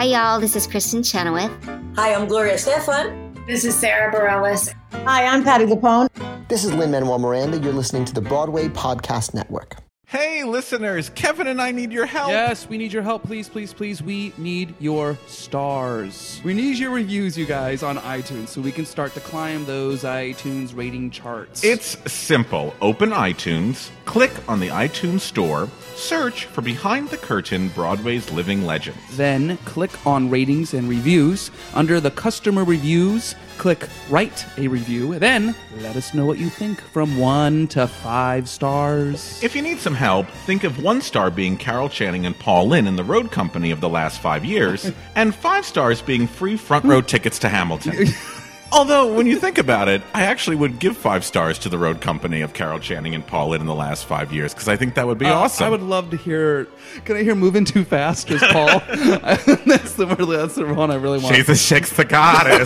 Hi, y'all. This is Kristen Chenoweth. Hi, I'm Gloria Stefan. This is Sarah Bareilles. Hi, I'm Patti LuPone. This is Lin-Manuel Miranda. You're listening to the Broadway Podcast Network. Hey, listeners, Kevin and I need your help. Yes, we need your help. Please, please, please. We need your stars. We need your reviews, you guys, on iTunes so we can start to climb those iTunes rating charts. It's simple. Open iTunes, click on the iTunes store, search for Behind the Curtain, Broadway's Living Legends. Then click on ratings and reviews. Under the customer reviews, click write a review. Then let us know what you think from 1 to 5 stars. If you need some help, think of 1 star being Carol Channing and Paul Lynde in the road company of the last 5 years, and 5 stars being free front row tickets to Hamilton. Although, when you think about it, I actually would give 5 stars to the road company of Carol Channing and Paul Lynde in the last 5 years, because I think that would be awesome. I would love to hear... Can I hear Moving Too Fast as Paul? That's the one I really want. She's a Shakespeare goddess.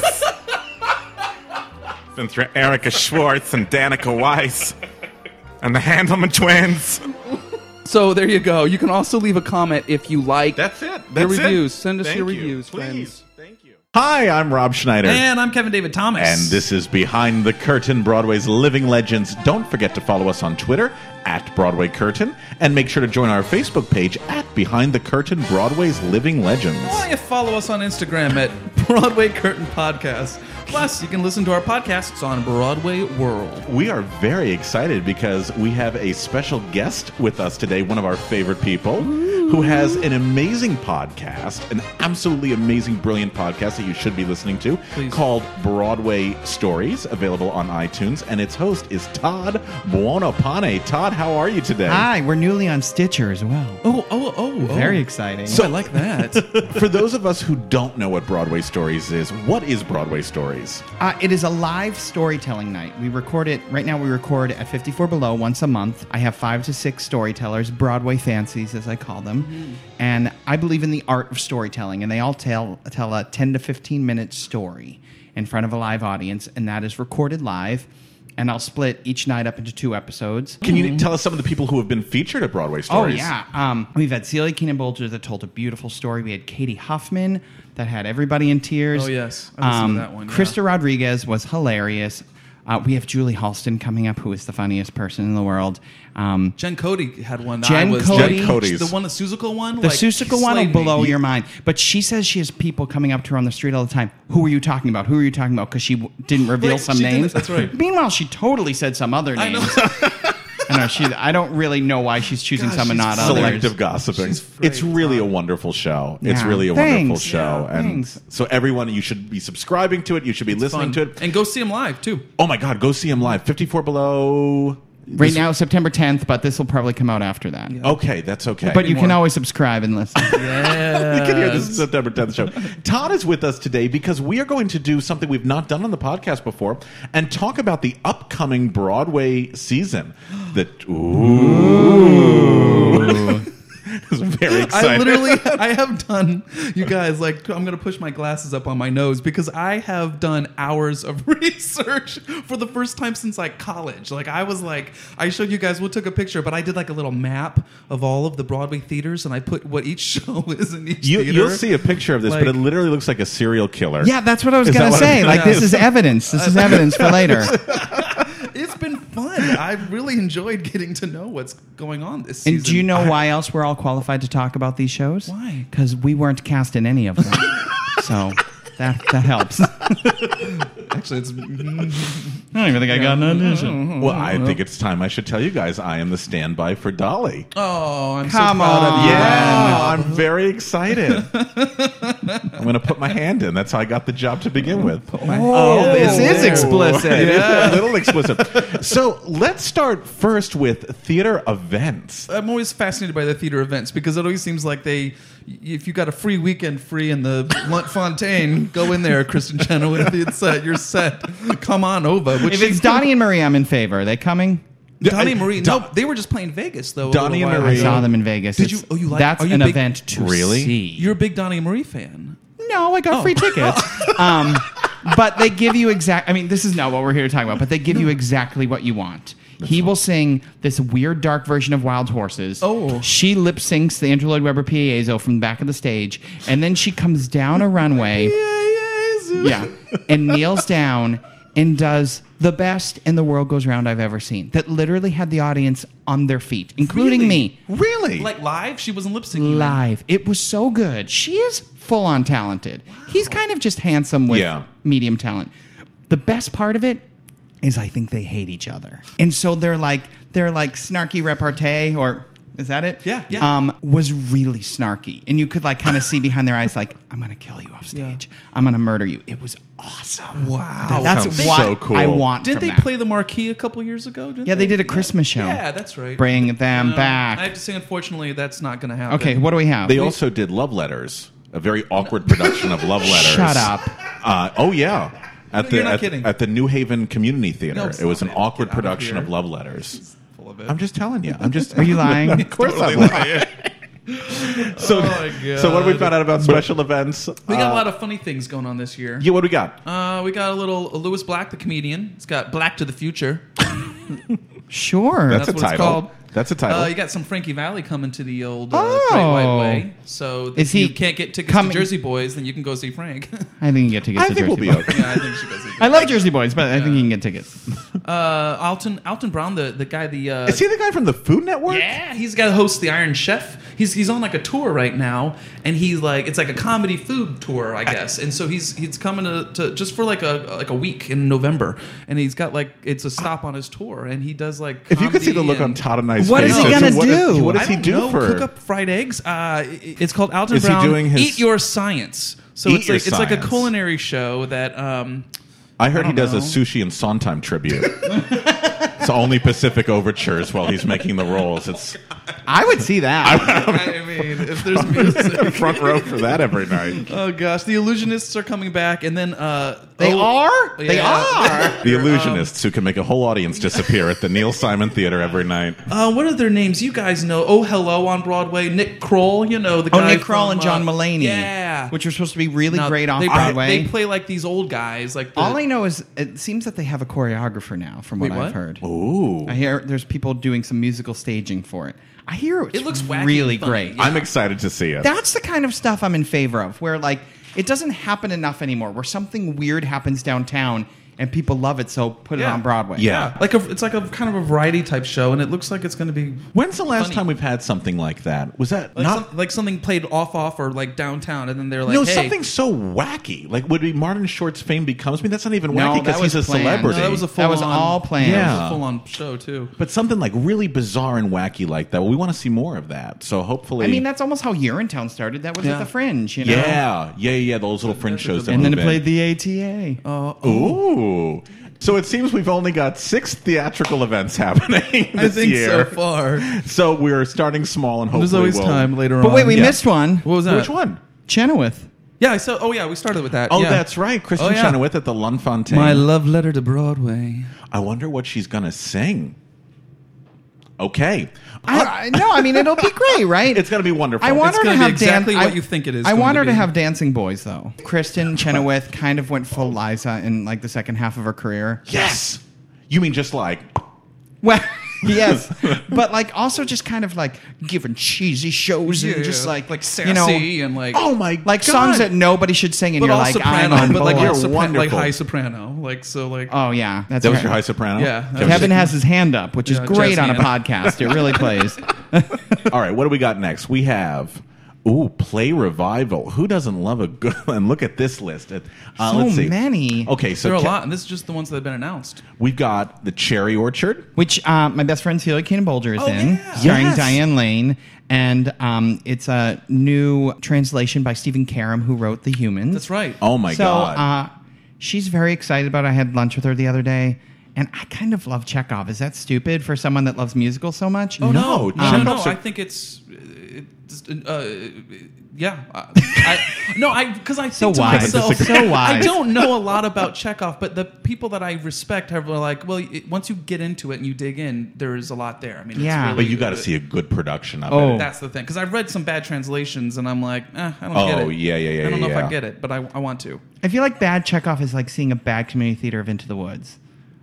Been through Erica Schwartz and Danica Weiss and the Handelman twins. So there you go. You can also leave a comment if you like. That's it. Your That's reviews. it. Send us Thank your you. reviews, Please. friends. Thank you. Hi, I'm Rob Schneider. And I'm Kevin David Thomas. And this is Behind the Curtain, Broadway's Living Legends. Don't forget to follow us on Twitter at Broadway Curtain, and make sure to join our Facebook page at Behind the Curtain, Broadway's Living Legends. Why don't you follow us on Instagram at Broadway Curtain Podcast. Plus, you can listen to our podcasts on Broadway World. We are very excited because we have a special guest with us today, one of our favorite people, who has an amazing podcast, an absolutely amazing, brilliant podcast that you should be listening to, called Broadway Stories, available on iTunes, and its host is Todd Buonapane. Todd, how are you today? Hi, we're newly on Stitcher as well. Oh. Very exciting. So I like that. For those of us who don't know what Broadway Stories is, what is Broadway Stories? It is a live storytelling night. We record it, right now we record at 54 Below once a month. I have 5 to 6 storytellers, Broadway fancies as I call them. Mm-hmm. And I believe in the art of storytelling, and they all tell a 10 to 15 minute story in front of a live audience, and that is recorded live. And I'll split each night up into 2 episodes. Can you tell us some of the people who have been featured at Broadway Stories? Oh, yeah. We've had Celia Keenan-Bolger that told a beautiful story. We had Katie Huffman that had everybody in tears. Oh, yes. I listened to that one. Yeah. Krista Rodriguez was hilarious. We have Julie Halston coming up, who is the funniest person in the world. Jen Cody had one. Jen Cody's. The one, the Seussical one? The Seussical one will blow your mind. But she says she has people coming up to her on the street all the time. Who are you talking about? Who are you talking about? Because she didn't reveal some names. That's right. Meanwhile, she totally said some other names. I don't really know why she's choosing some and not others. Selective gossiping. It's really a wonderful show. Yeah. It's really a wonderful show. Yeah, and so everyone, you should be subscribing to it. You should be listening to it. And go see him live, too. Oh, my God. Go see him live. 54 Below... Right now, September 10th, but this will probably come out after that. Yeah. Okay, that's okay. But you can always subscribe and listen. Yeah. You can hear this September 10th show. Todd is with us today because we are going to do something we've not done on the podcast before and talk about the upcoming Broadway season. Very exciting. I have done, you guys, like, I'm going to push my glasses up on my nose because I have done hours of research for the first time since, like, college. Like, I showed you guys, we took a picture, but I did, like, a little map of all of the Broadway theaters, and I put what each show is in each theater. You'll see a picture of this, but it literally looks like a serial killer. Yeah, that's what I was going to say. Like, this is evidence. This is evidence for later. It's been fun. I really enjoyed getting to know what's going on this season. And do you know why else we're all qualified to talk about these shows? Why? Because we weren't cast in any of them. So that helps. Actually, it's... I don't even think I got an audition. Well, I think it's time I should tell you guys I am the standby for Dolly. Oh, I'm Come so proud on. of you. Yeah, I'm very excited. I'm going to put my hand in. That's how I got the job to begin with. This is explicit. Yeah, a little explicit. So let's start first with theater events. I'm always fascinated by the theater events because it always seems like if you got a free weekend free in the Fontaine, go in there, Kristen Chenoweth. You're set. Come on over. If it's Donnie and Marie, I'm in favor. Are they coming? Donnie and Marie. No, they were just playing Vegas though. Donnie and Marie. I saw them in Vegas. Did you? Oh, you like? That's an event to see. You're a big Donnie and Marie fan. No, I got free tickets. But they give you this is not what we're here to talk about, but they give you exactly what you want. He will sing this weird dark version of Wild Horses. Oh. She lip syncs the Andrew Lloyd Webber Piezo from the back of the stage, and then she comes down a runway. Yeah, and kneels down and does the best "And the World Goes Round" I've ever seen. That literally had the audience on their feet, including me. Really? Like live? She wasn't lip syncing. Live. It was so good. She is full on talented. He's kind of just handsome with medium talent. The best part of it is I think they hate each other. And so they're like snarky repartee, or is that it? Yeah. Was really snarky. And you could like kind of see behind their eyes like, I'm going to kill you off stage. I'm going to murder you. It was awesome. Wow. That's sounds what so cool. I want Didn't from they that. play the Marquee a couple years ago? Yeah, they did a Christmas show. Yeah, that's right. Bring them back. I have to say, unfortunately, that's not going to happen. Okay, what do we have? They also did Love Letters, a very awkward production of Love Letters. Shut up. Oh yeah. You're not kidding. At the New Haven Community Theater. No, it was an stop it. awkward Get out of production here. of Love Letters. Full of it. I'm just telling you. I'm just. Are you lying? Of course I'm lying. So, Oh, my God. so what have we found out about special events? We got a lot of funny things going on this year. Yeah, what do we got? We got a little Lewis Black, the comedian. It's got Black to the Future. Sure. That's a what it's title. called. That's a title. You got some Frankie Valli coming to the old Oh. Great White Way. So Is if he you can't get tickets coming- to Jersey Boys, then you can go see Frank. I think you can get tickets I to think Jersey we'll be Boys. okay. Yeah, I think you should go see I love Jersey Boys, but I think you can get tickets. Alton Brown, the guy, Is he the guy from the Food Network? yeah, he's got to host the Iron Chef. He's on like a tour right now, and he's like it's like a comedy food tour, I guess. And so he's coming to just for like a week in November, and he's got like it's a stop on his tour, and he does like If you could see the comedy look on and- Todd and I's What is faces, he gonna what do? What does I he don't do know, for? cook up fried eggs? It's called Alton Is he Brown. doing his- Eat Your Science. So Eat Your it's like a Science. culinary show that I heard he don't does a know. sushi and Sondheim tribute. It's only Pacific overtures while he's making the rolls. It's I would see that. I mean, if there's music. front row for that every night. Oh gosh, the Illusionists are coming back, and then They are? They are? The illusionists who can make a whole audience disappear at the Neil Simon Theater every night. What are their names? You guys know. Oh, Hello on Broadway. Nick Kroll, you know the Oh, guy. Nick Kroll from, and John Mulaney. Yeah, Which are supposed to be really Now, great off they, Broadway. They play like these old guys. Like the, All I know is it seems that they have a choreographer now, from what Wait, I've what? heard. Ooh. I hear there's people doing some musical staging for it. I hear it's It looks wacky really and funny. great. Yeah. I'm excited to see it. That's the kind of stuff I'm in favor of, where like it doesn't happen enough anymore, where something weird happens downtown and people love it, so put it Yeah. on Broadway. Yeah. it's like a kind of a variety type show, and it looks like it's going to be When's the last funny. time we've had something like that? Was that like, not like something played off or like downtown, and then they're like, no, hey, something so wacky. Like, would be Martin Short's Fame Becomes Me? That's not even No, wacky that because he's a was planned. celebrity. No, that was a full That was all planned. Yeah. full on show too. but something like really bizarre and wacky like that. Well, we want to see more of that. So hopefully, I mean, that's almost how Urinetown started. That was Yeah. at the Fringe, you know? yeah. Those little fringe shows. That And then it move in. played the ATA. Ooh. So it seems we've only got 6 theatrical events happening this I think year. so far. So we're starting small and hopefully There's always we'll- time later on. But wait, we Yeah. missed one. What was that? Which one? Chenoweth. Yeah, I saw. Oh yeah, we started with that. Oh, yeah. that's right. Kristen Oh, yeah. Chenoweth at the Lunfontaine. My love letter to Broadway. I wonder what she's going to sing. Okay. No, I mean, it'll be great, right? It's going to be wonderful. I want It's her to gonna be have exactly dan- what you think it is I going want to her to be. have dancing boys, though. Kristen Chenoweth kind of went full Liza in like the second half of her career. Yes. You mean just like Well, yes, but like also just kind of like giving cheesy shows and just like sassy you know, and like oh my like God. songs that nobody should sing, and but you're all like, soprano, I'm on but like board. all You're like wonderful. high soprano, like so like. Oh yeah, that's that was right. your high soprano? Yeah. That was Kevin your- has his hand up, which is Yeah, great jazz on a hand. podcast. It really plays. All right, what do we got next? We have Play Revival. Who doesn't love a good and look at this list. So Let's see. many. Okay, so There are a lot, and this is just the ones that have been announced. we've got the Cherry Orchard. Which my best friend Celia Keenan Bolger is Oh, in, yeah. starring Yes. Diane Lane, and it's a new translation by Stephen Karam, who wrote The Humans. That's right. Oh my so, God. she's very excited about it. I had lunch with her the other day, and I kind of love Chekhov. Is that stupid for someone that loves musicals so much? Oh, No, Chekhov's a- I think it's. Yeah, because I think So to wise. myself, So wise. I don't know a lot about Chekhov, but the people that I respect are like, well, once you get into it and you dig in, there is a lot there. I mean, Yeah. it's really, But you got to see a good production of Oh. it. That's the thing, because I've read some bad translations, and I'm like, I don't Oh, get it. yeah. I don't know if yeah. I get it, but I want to. I feel like bad Chekhov is like seeing a bad community theater of Into the Woods.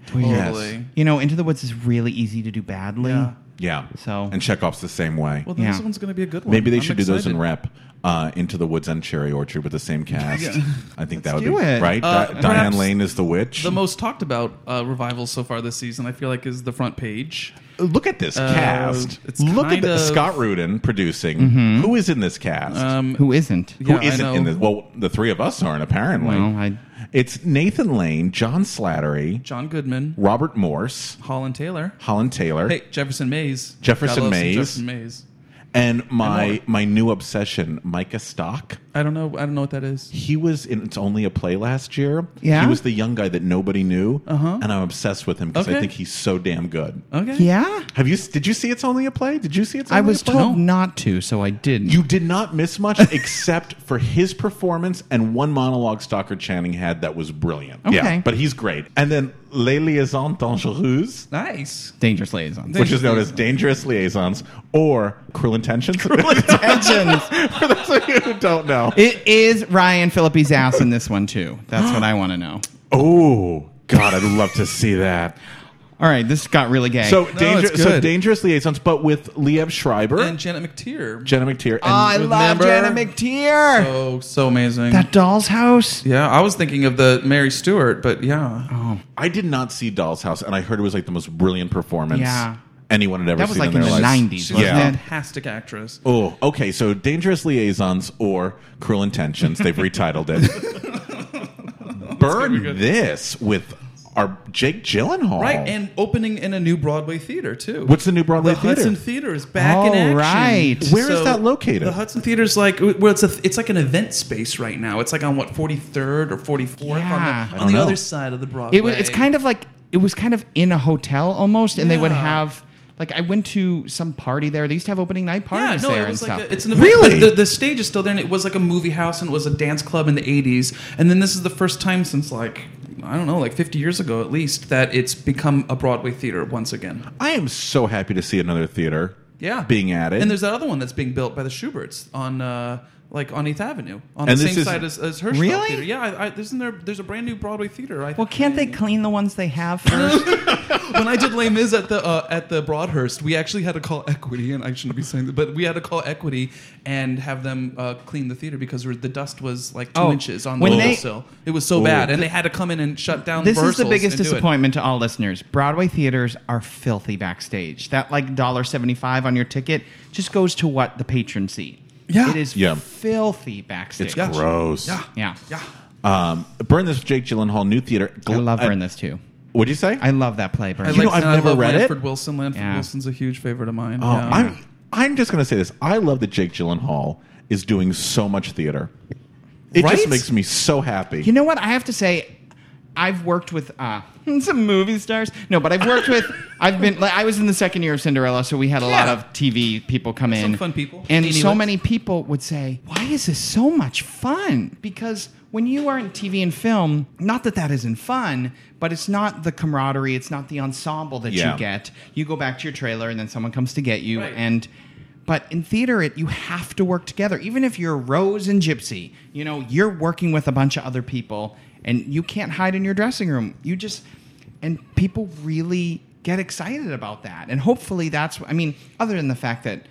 Totally. You know, Into the Woods is really easy to do badly. Yeah. Yeah. So- and Chekhov's the same way. Well, then Yeah. this one's going to be a good one. Maybe they I'm should do those in excited. rep. Into the Woods and Cherry Orchard with the same cast. I think that would do be it. right. Diane perhaps Lane is the witch. The most talked about revivals so far this season, I feel like, is The Front Page. Look at this cast. it's Look at kind of- Scott Rudin producing. Who is in this cast? Who isn't? Who Yeah, I isn't in know. this? Well, the three of us aren't apparently. Well, It's Nathan Lane, John Slattery, John Goodman, Robert Morse, Holland Taylor. Holland Taylor, Hey, Jefferson Mays. Jefferson Gotta love some Mays. Jefferson Mays. and my new obsession, Micah Stock. I don't know what that is. He was in It's Only a Play last year. Yeah? He was the young guy that nobody knew, and I'm obsessed with him because I Okay. think he's so damn good. Okay. yeah. Did you see It's Only a Play? Did you see It's I Only was a Play? told not to, so I didn't. You did not miss much except for his performance and one monologue Stockard Channing had that was brilliant. Okay. Yeah, but he's great. And then Les Liaisons Dangereuses, Nice. Dangerous Liaisons. which is known as Dangerous Liaisons or Cruel Intentions. Intentions. For those of you who don't know. It is Ryan Phillippe's ass in this one, too. That's what I want to know. Oh, God, I'd love to see that. All right, this got really gay. So, it's good. Dangerous Liaisons, but with Liev Schreiber, And Janet McTeer. Jenna McTeer, and I love remember- Janet McTeer. So amazing. That doll's house. Yeah, I was thinking of the Mary Stewart, but yeah. I did not see Doll's House, and I heard it was like the most brilliant performance Yeah. anyone had ever That was seen like in in their the lives. 90s, She's wasn't a Yeah. it? fantastic actress. Oh, okay. So, Dangerous Liaisons or Cruel Intentions. They've retitled it. Burn this with our Jake Gyllenhaal. Right, and opening in a new Broadway theater, too. What's the new Broadway The theater? Hudson Theater is back in Oh, action. right. Where is that located? The Hudson Theater is like, well, it's like an event space right now. It's like on 43rd or 44th Yeah. on the know. other side of the Broadway. It's kind of like it was kind of in a hotel almost, and they would Yeah. have like I went to some party there. They used to have opening night parties there it and was stuff. like it's an event. Really? The stage is still there, and it was like a movie house, and it was a dance club in the 80s. And then this is the first time since like 50 years ago at least, that it's become a Broadway theater once again. I am so happy to see another theater being added. And there's that other one that's being built by the Schuberts on on 8th Avenue on And the this same is- side as Hirschfeld Really? Theater. Yeah, there's a brand new Broadway theater. well, can't they clean the ones they have first? When I did Les Mis at the Broadhurst, we actually had to call Equity, and I shouldn't be saying that, but we had to call Equity and have them clean the theater because the dust was like 2 inches on the when they- windowsill. It was so bad, and they had to come in and shut down. This is the rehearsals biggest and do it. disappointment to all listeners. Broadway theaters are filthy backstage. That like $1.75 on your ticket just goes to what the patrons see. Yeah. It is Yeah. filthy backstage. it's gross. Yeah. Yeah. Burn This with Jake Gyllenhaal, new theater. I love Burn This too. What'd you say? I love that play, Burn I This. You know, I've never love read it. Lanford Wilson. Lanford Yeah. Wilson's a huge favorite of mine. Oh, yeah. I'm just going to say this. I love that Jake Gyllenhaal is doing so much theater. It Right? just makes me so happy. You know what? I have to say, I've worked with some movie stars. No, but I've worked with. I've been. Like, I was in the second year of Cinderella, so we had a lot Yeah. of TV people come in. Some fun people. and Amy so Lux. many people would say, "Why is this so much fun?" Because when you are in TV and film, not that isn't fun, but it's not the camaraderie, it's not the ensemble that Yeah. you get. You go back to your trailer, and then someone comes to get you, Right. and. But in theater, you have to work together. Even if you're Rose and Gypsy, you're working with a bunch of other people, and you can't hide in your dressing room. And people really get excited about that. And hopefully other than the fact that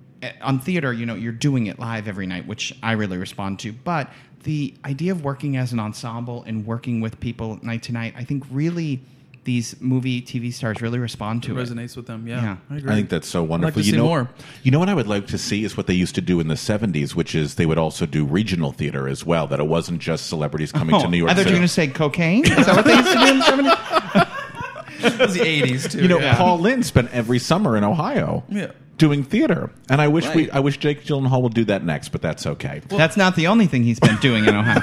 on theater, you're doing it live every night, which I really respond to. But the idea of working as an ensemble and working with people night to night, I think really these movie, TV stars really respond to it. resonates with them. Yeah, Yeah. I agree. I think that's so wonderful. I'd like to see more. You know what I would like to see is what they used to do in the 70s, which is they would also do regional theater as well, that it wasn't just celebrities coming to New York I thought you were City. going to say cocaine. Is that what they used to do in the 70s? It was the 80s too. Paul Lynde spent every summer in Ohio doing theater. And I wish Right. I wish Jake Gyllenhaal would do that next, but that's okay. That's not the only thing he's been doing in Ohio.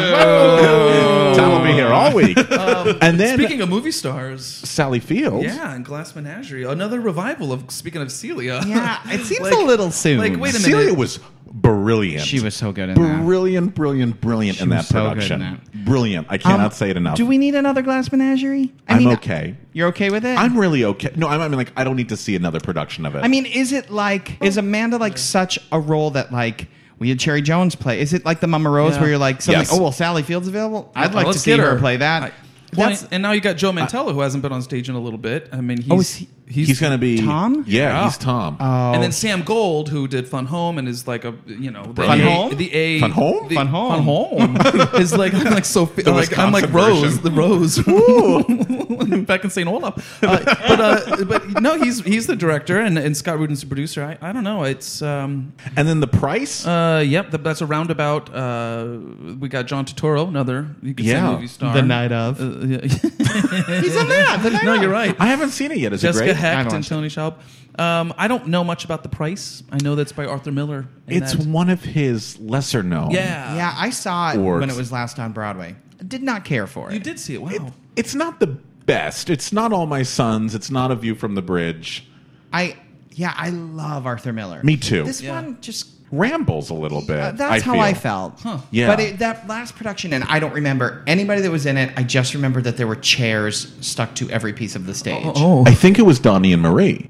Tom will be here all week. And then Speaking of movie stars, Sally Fields. yeah, and Glass Menagerie, another revival of. Speaking of Celia, Yeah, it seems a little soon. Like, wait a minute. Celia was brilliant. She was so good in that. brilliant She in that was so good production. in that. Brilliant. I cannot say it enough. Do we need another Glass Menagerie? I'm okay. You're okay with it? I'm really okay. No, I mean, like, I don't need to see another production of it. I mean, is Amanda like such a role that like we had Cherry Jones play? Is it like the Mama Rose Yeah. where you're like, suddenly, Yes. oh, well, Sally Field's available? I'd like to let's see get her play that. And now you got Joe Mantello, who hasn't been on stage in a little bit. I mean, He's going to be Tom? Yeah, he's Tom. And then Sam Gold, who did Fun Home and is like a Fun Home? Fun Home? Fun Home. Fun Home is like I'm like Sophie, like I'm like Wisconsin Rose, the Rose back in St. Olaf. But no, he's the director and Scott Rudin's the producer. I don't know. It's And then the price? yep, that's a roundabout. We got John Turturro, another you could say movie star. The Night of. He's in that. The Night No, of. you're right. I haven't seen it yet. Is it Jessica great? Hecht and watched Tony Schaub. I don't know much about The Price. I know that's by Arthur Miller. and It's that- one of his lesser known. Yeah, I saw it Works. when it was last on Broadway. I did not care for it. You did see it. Wow. It's not the best. It's not All My Sons. It's not A View from the Bridge. I love Arthur Miller. Me too. This Yeah. one just Rambles a little bit. that's how feel. I felt. Yeah. But that last production, and I don't remember anybody that was in it. I just remember that there were chairs stuck to every piece of the stage. I think it was Donnie and Marie.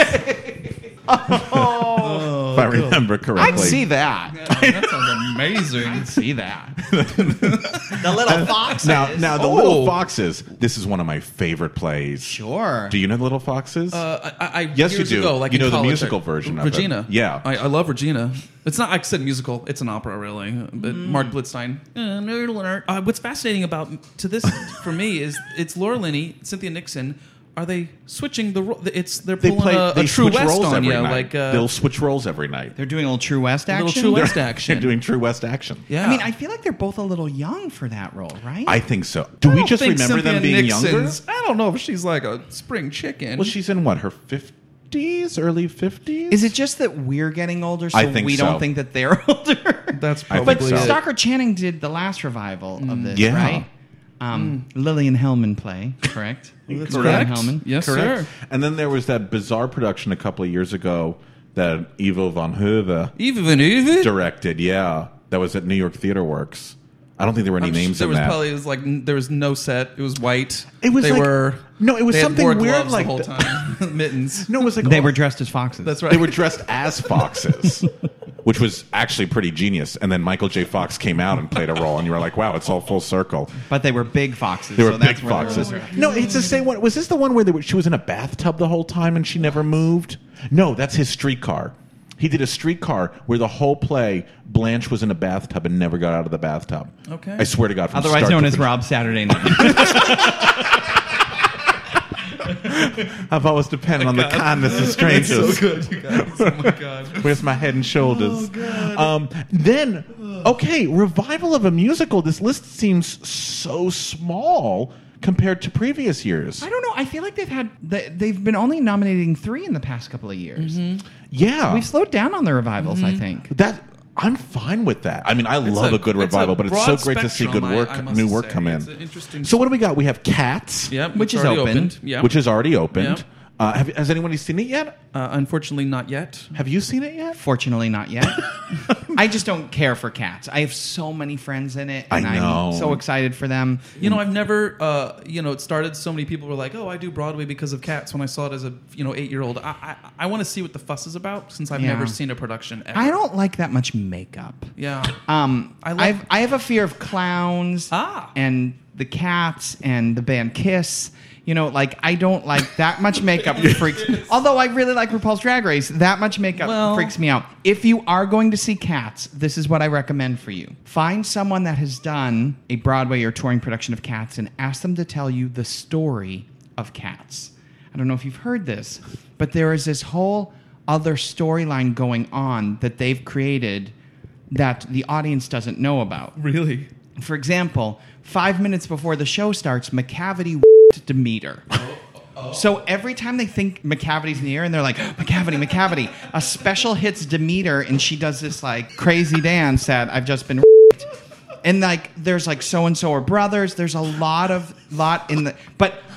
If I remember correctly. I'd see that. That sounds amazing. I'd see that. The Little Foxes. Now the Little Foxes. This is one of my favorite plays. Sure. Do you know the Little Foxes? I Yes, you years do. Ago, like You in know the college, musical version of it. Regina. Yeah. I love Regina. It's not. I said musical. It's an opera, really. But Mark Blitzstein. What's fascinating about for me is it's Laura Linney, Cynthia Nixon. Are they switching the role? They're pulling a True switch West roles on every you, night. like they'll switch roles every night. They're doing a little True West action. little True West action. They're doing True West action. Yeah. I mean, I feel like they're both a little young for that role, right? I think so. Do we just remember Cynthia them being Nixon's, younger? I don't know if she's like a spring chicken. Well, she's in what, her 50s, early 50s? Is it just that we're getting older, so I think we so. don't think that they're older? That's I probably think But so. Stockard Channing did the last revival of this, Yeah. right? Lillian Hellman play, correct? That's Lillian correct. Hellman. Yes, Correct. sir. And then there was that bizarre production a couple of years ago that Ivo van Heuve Even directed. Yeah, that was at New York Theater Works. I don't think there were any names there in was that. probably there was no set. It was white. It was they like- were no, it was they had something wore weird gloves like the whole time. Mittens. No, it was like They were dressed as foxes. That's right. They were dressed as foxes, which was actually pretty genius. And then Michael J. Fox came out and played a role, and you were like, "Wow, it's all full circle." But they were big foxes. They were so big that's where they foxes. were. No, it's the same one. Was this the one where she was in a bathtub the whole time and she never moved? No, that's his Streetcar. He did a Streetcar where the whole play, Blanche was in a bathtub and never got out of the bathtub. Okay. I swear to God. From Otherwise start known to as finish. Rob Saturday Night. I've always depended on the kindness of strangers. So good, you guys. Oh my god. Where's my head and shoulders? Then, okay, revival of a musical. This list seems so small compared to previous years. I don't know. I feel like they've been only nominating 3 in the past couple of years. Yeah, We've slowed down on the revivals, I think. that I'm fine with that. I mean, I love a good revival, but it's so great to see good work, new work come in. It's an interesting. So what do we got? We have Cats, Yep, Which it's is already opened. Yeah. which is already opened. Yeah. Has anybody seen it yet? Unfortunately not yet. Have you seen it yet? Fortunately, not yet. I just don't care for Cats. I have so many friends in it, and I know. I'm so excited for them. You know, I've never, it started, so many people were like, oh, I do Broadway because of Cats when I saw it as a, 8-year-old. I want to see what the fuss is about since I've Yeah. never seen a production ever. I don't like that much makeup. Yeah. I have a fear of clowns and the Cats and the band Kiss. I don't like that much makeup freaks. Although I really like RuPaul's Drag Race, that much makeup freaks me out. If you are going to see Cats, this is what I recommend for you. Find someone that has done a Broadway or touring production of Cats and ask them to tell you the story of Cats. I don't know if you've heard this, but there is this whole other storyline going on that they've created that the audience doesn't know about. Really? For example, 5 minutes before the show starts, McCavity Demeter. So every time they think McCavity's in the air and they're like, McCavity, a special hits Demeter and she does this crazy dance that I've just been and there's so-and-so are brothers. There's a lot in the... But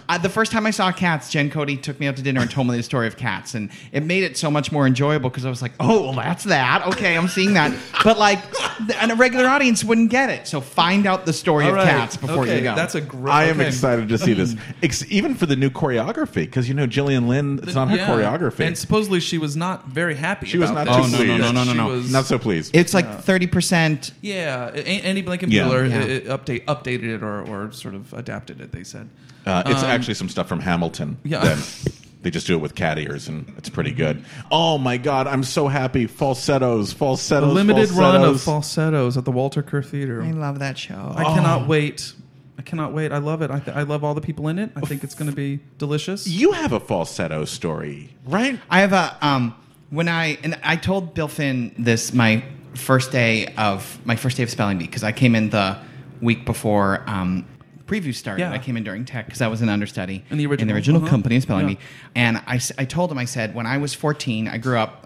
The first time I saw Cats, Jen Cody took me out to dinner and told me the story of Cats, and it made it so much more enjoyable because I was like, oh, well, that's that. Okay, I'm seeing that. But like, and a regular audience wouldn't get it. So find out the story All of right. Cats before you go. That's a great. I am okay. excited to see this, even for the new choreography, because Gillian Lynn, it's not her choreography. And supposedly she was not very happy. She was about not this. too pleased. no. She was- Not so pleased. It's like 30%. Yeah, Andy Blankenbuehler Yeah. updated it or sort of adapted it. They said. It's actually some stuff from Hamilton. Yeah. that they just do it with cat ears, and it's pretty good. Oh my God, I'm so happy! Falsettos. A limited run of falsettos at the Walter Kerr Theater. I love that show. I cannot wait. I cannot wait. I love it. I love all the people in it. I think it's going to be delicious. You have a falsetto story, right? I have a I told Bill Finn this my first day of spelling bee because I came in the week before preview started. Yeah. I came in during tech because I was an understudy In the original? company of spelling Yeah. bee, and I told him, I said, when I was 14, I grew up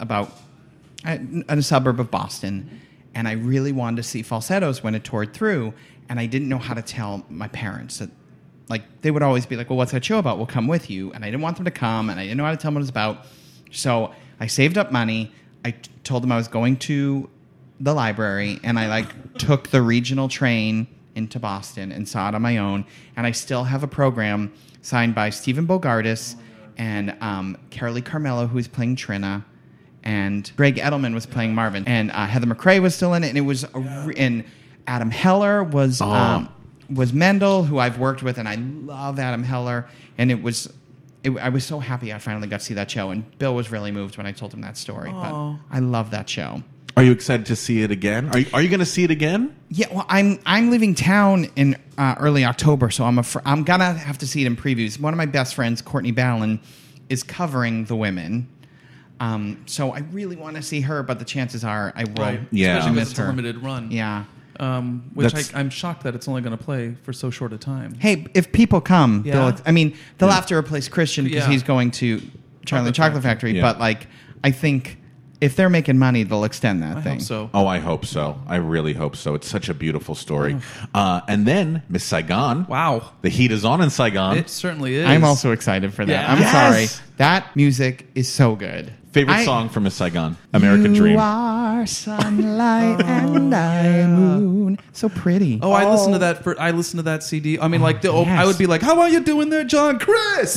in a suburb of Boston, and I really wanted to see falsettos when it toured through, and I didn't know how to tell my parents that. Like, they would always be like, well, what's that show about? We'll come with you. And I didn't want them to come, and I didn't know how to tell them what it was about. So I saved up money. I told them I was going to the library, and I, took the regional train into Boston and saw it on my own. And I still have a program signed by Stephen Bogardus and Carolee Carmelo, who is playing Trina, and Greg Edelman was playing Marvin. And Heather McRae was still in it, and it was and Adam Heller was Mendel, who I've worked with, and I love Adam Heller. And I was so happy I finally got to see that show. And Bill was really moved when I told him that story. But I love that show. Are you excited to see it again? Are you going to see it again? Yeah, well, I'm leaving town in early October, so I'm gonna have to see it in previews. One of my best friends, Courtney Ballin, is covering The Women. So I really want to see her, but the chances are I will Yeah. Especially miss because it's a her. limited run. Yeah. Which I'm shocked that it's only going to play for so short a time. Hey, if people come, Yeah. they'll have to replace Christian because Yeah. he's going to Charlie and the Chocolate Factory. Yeah. But I think if they're making money, they'll extend that I thing. hope so. Oh, I hope so. I really hope so. It's such a beautiful story. And then Miss Saigon. Wow. The heat is on in Saigon. It certainly is. I'm also excited for that. Yeah. I'm Yes! sorry. That music is so good. Favorite song from Miss Saigon? American Dream. You are sunlight and I moon. So pretty. Oh, I listened to that. I listened to that CD. I mean, yes. I would be like, "How are you doing there, John Chris?"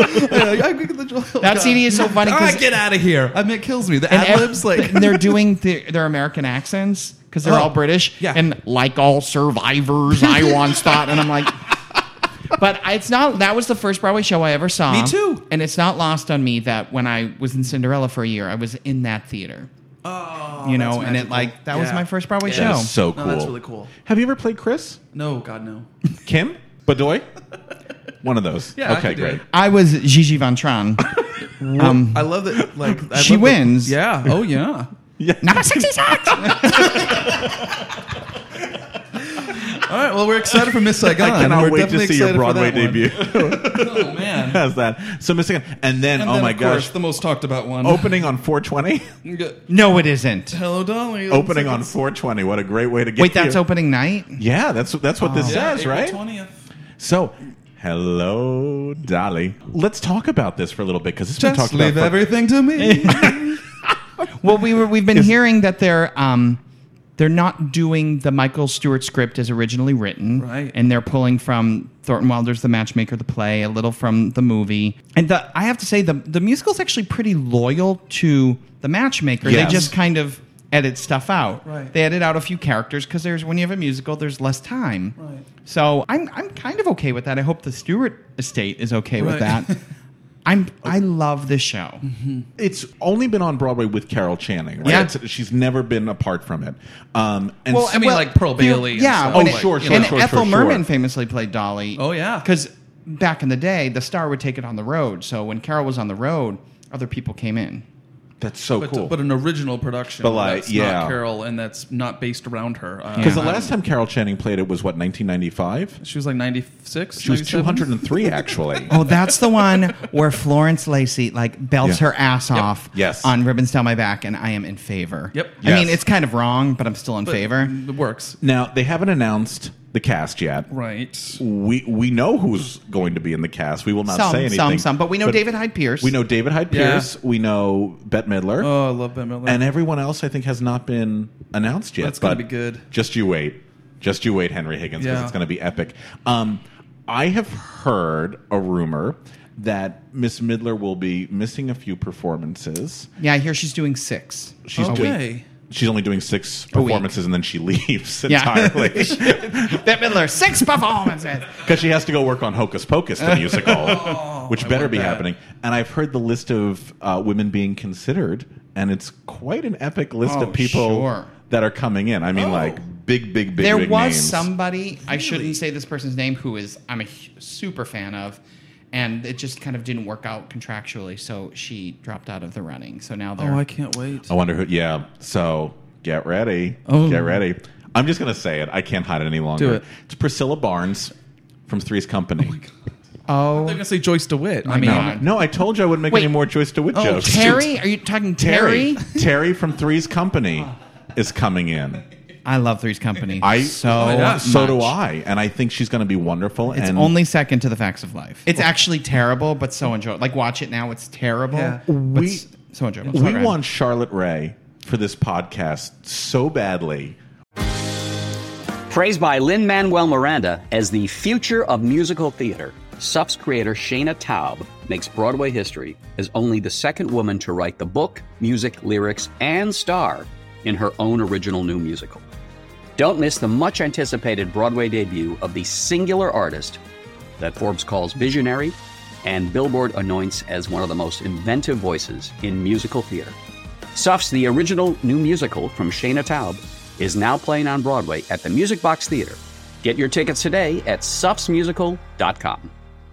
That CD is so funny 'cause- get out of here. I mean, it kills me. The And ad libs, and they're doing their American accents because they're all British. yeah. And like all survivors, I once thought, and I'm like, but it's not. That was the first Broadway show I ever saw. Me too. And it's not lost on me that when I was in Cinderella for a year, I was in that theater. Oh, And that's magical. that was Yeah. my first Broadway Yeah. show. That is so No, cool. that's really cool. Have you ever played Chris? No, God, no. Kim? Badoy? One of those. Yeah, I Okay, could do great. it. I was Gigi Von Tron. I love that. I She love wins. Yeah. Oh, yeah. Number 66. All right. Well, we're excited for Miss Saigon. I cannot We're wait to definitely see your excited for Broadway that one. debut. Oh man. How's that? So Miss Saigon. And then, And oh then, my of course, gosh, the most talked about one. opening on 420? No, it isn't. Hello, Dolly. Opening on 420. What a great way to get Wait, that's here. opening night? Yeah, that's what this says, right? 20th. So, hello, Dolly. Let's talk about this for a little bit because it's been Just talked about. leave everything to me. Well, we've been hearing that they're not doing the Michael Stewart script as originally written, Right. And they're pulling from Thornton Wilder's The Matchmaker, the play, a little from the movie. And I have to say the musical's actually pretty loyal to The Matchmaker. Yes. They just kind of edit stuff out. Right. They edit out a few characters because when you have a musical, there's less time. Right. So I'm kind of okay with that. I hope the Stewart estate is okay with Right. that. I love this show. It's only been on Broadway with Carol Channing, right? Yeah. She's never been apart from it. And Well, I mean, like Pearl Bailey and Yeah. stuff. when Oh, sure, and sure, Ethel sure. Merman famously played Dolly. Oh, yeah. Because back in the day, the star would take it on the road. So when Carol was on the road, other people came in. that's so cool. But an original production. But, like, that's yeah. not Carol, and that's not based around her. Because the I last time Carol Channing played it was, what, 1995? she was like 96. She was 97? 203, actually. Oh, that's the one where Florence Lacey belts Yeah. her ass off Yes. on Ribbons Down My Back, and I am in favor. Yep. I mean, Yes. it's kind of wrong, but I'm still in But favor. It works. Now, they haven't announced the cast yet. Right. We know who's going to be in the cast. We will not say anything. Some, but we know David Hyde Pierce. We know David Hyde Pierce. Yeah. We know Bette Midler. Oh, I love Bette Midler. And everyone else, I think, has not been announced yet. That's gonna but be good. Just you wait. Just you wait, Henry Higgins, because Yeah. it's going to be epic. I have heard a rumor that Miss Midler will be missing a few performances. Yeah, I hear she's doing 6. She's Okay. She's only doing 6 week. performances and then she leaves Yeah. entirely. Bette Midler, 6 performances. Because she has to go work on Hocus Pocus, the musical, which better be that. happening. And I've heard the list of women being considered, and it's quite an epic list Oh, of people sure. that are coming in. I mean, like big There big was names. somebody, I shouldn't say this person's name, who I'm a super fan of, and it just kind of didn't work out contractually, so she dropped out of the running. So now they're... Oh, I can't wait. I wonder who. Yeah. So get ready. Oh. Get ready. I'm just gonna say it. I can't hide it any longer. Do it. It's Priscilla Barnes from Three's Company. They're going to say Joyce DeWitt. I mean, God. No, I told you I wouldn't make Wait. any more Joyce DeWitt jokes. Terry? Are you talking Terry? Terry from Three's Company is coming in. I love Three's Company so yeah. So do much. I, and I think she's going to be wonderful. It's and only second to The Facts of Life. It's actually terrible, but so enjoyable. Like, watch it now. It's terrible. Yeah. but We- so enjoyable. we Sorry, Ryan. want Charlotte Rae for this podcast so badly. Praised by Lin-Manuel Miranda as the future of musical theater, SUF's creator Shayna Taub makes Broadway history as only the second woman to write the book, music, lyrics, and star in her own original new musical. Don't miss the much-anticipated Broadway debut of the singular artist that Forbes calls visionary and Billboard anoints as one of the most inventive voices in musical theater. SUF's The Original New Musical from Shayna Taub is now playing on Broadway at the Music Box Theater. Get your tickets today at sufsmusical.com.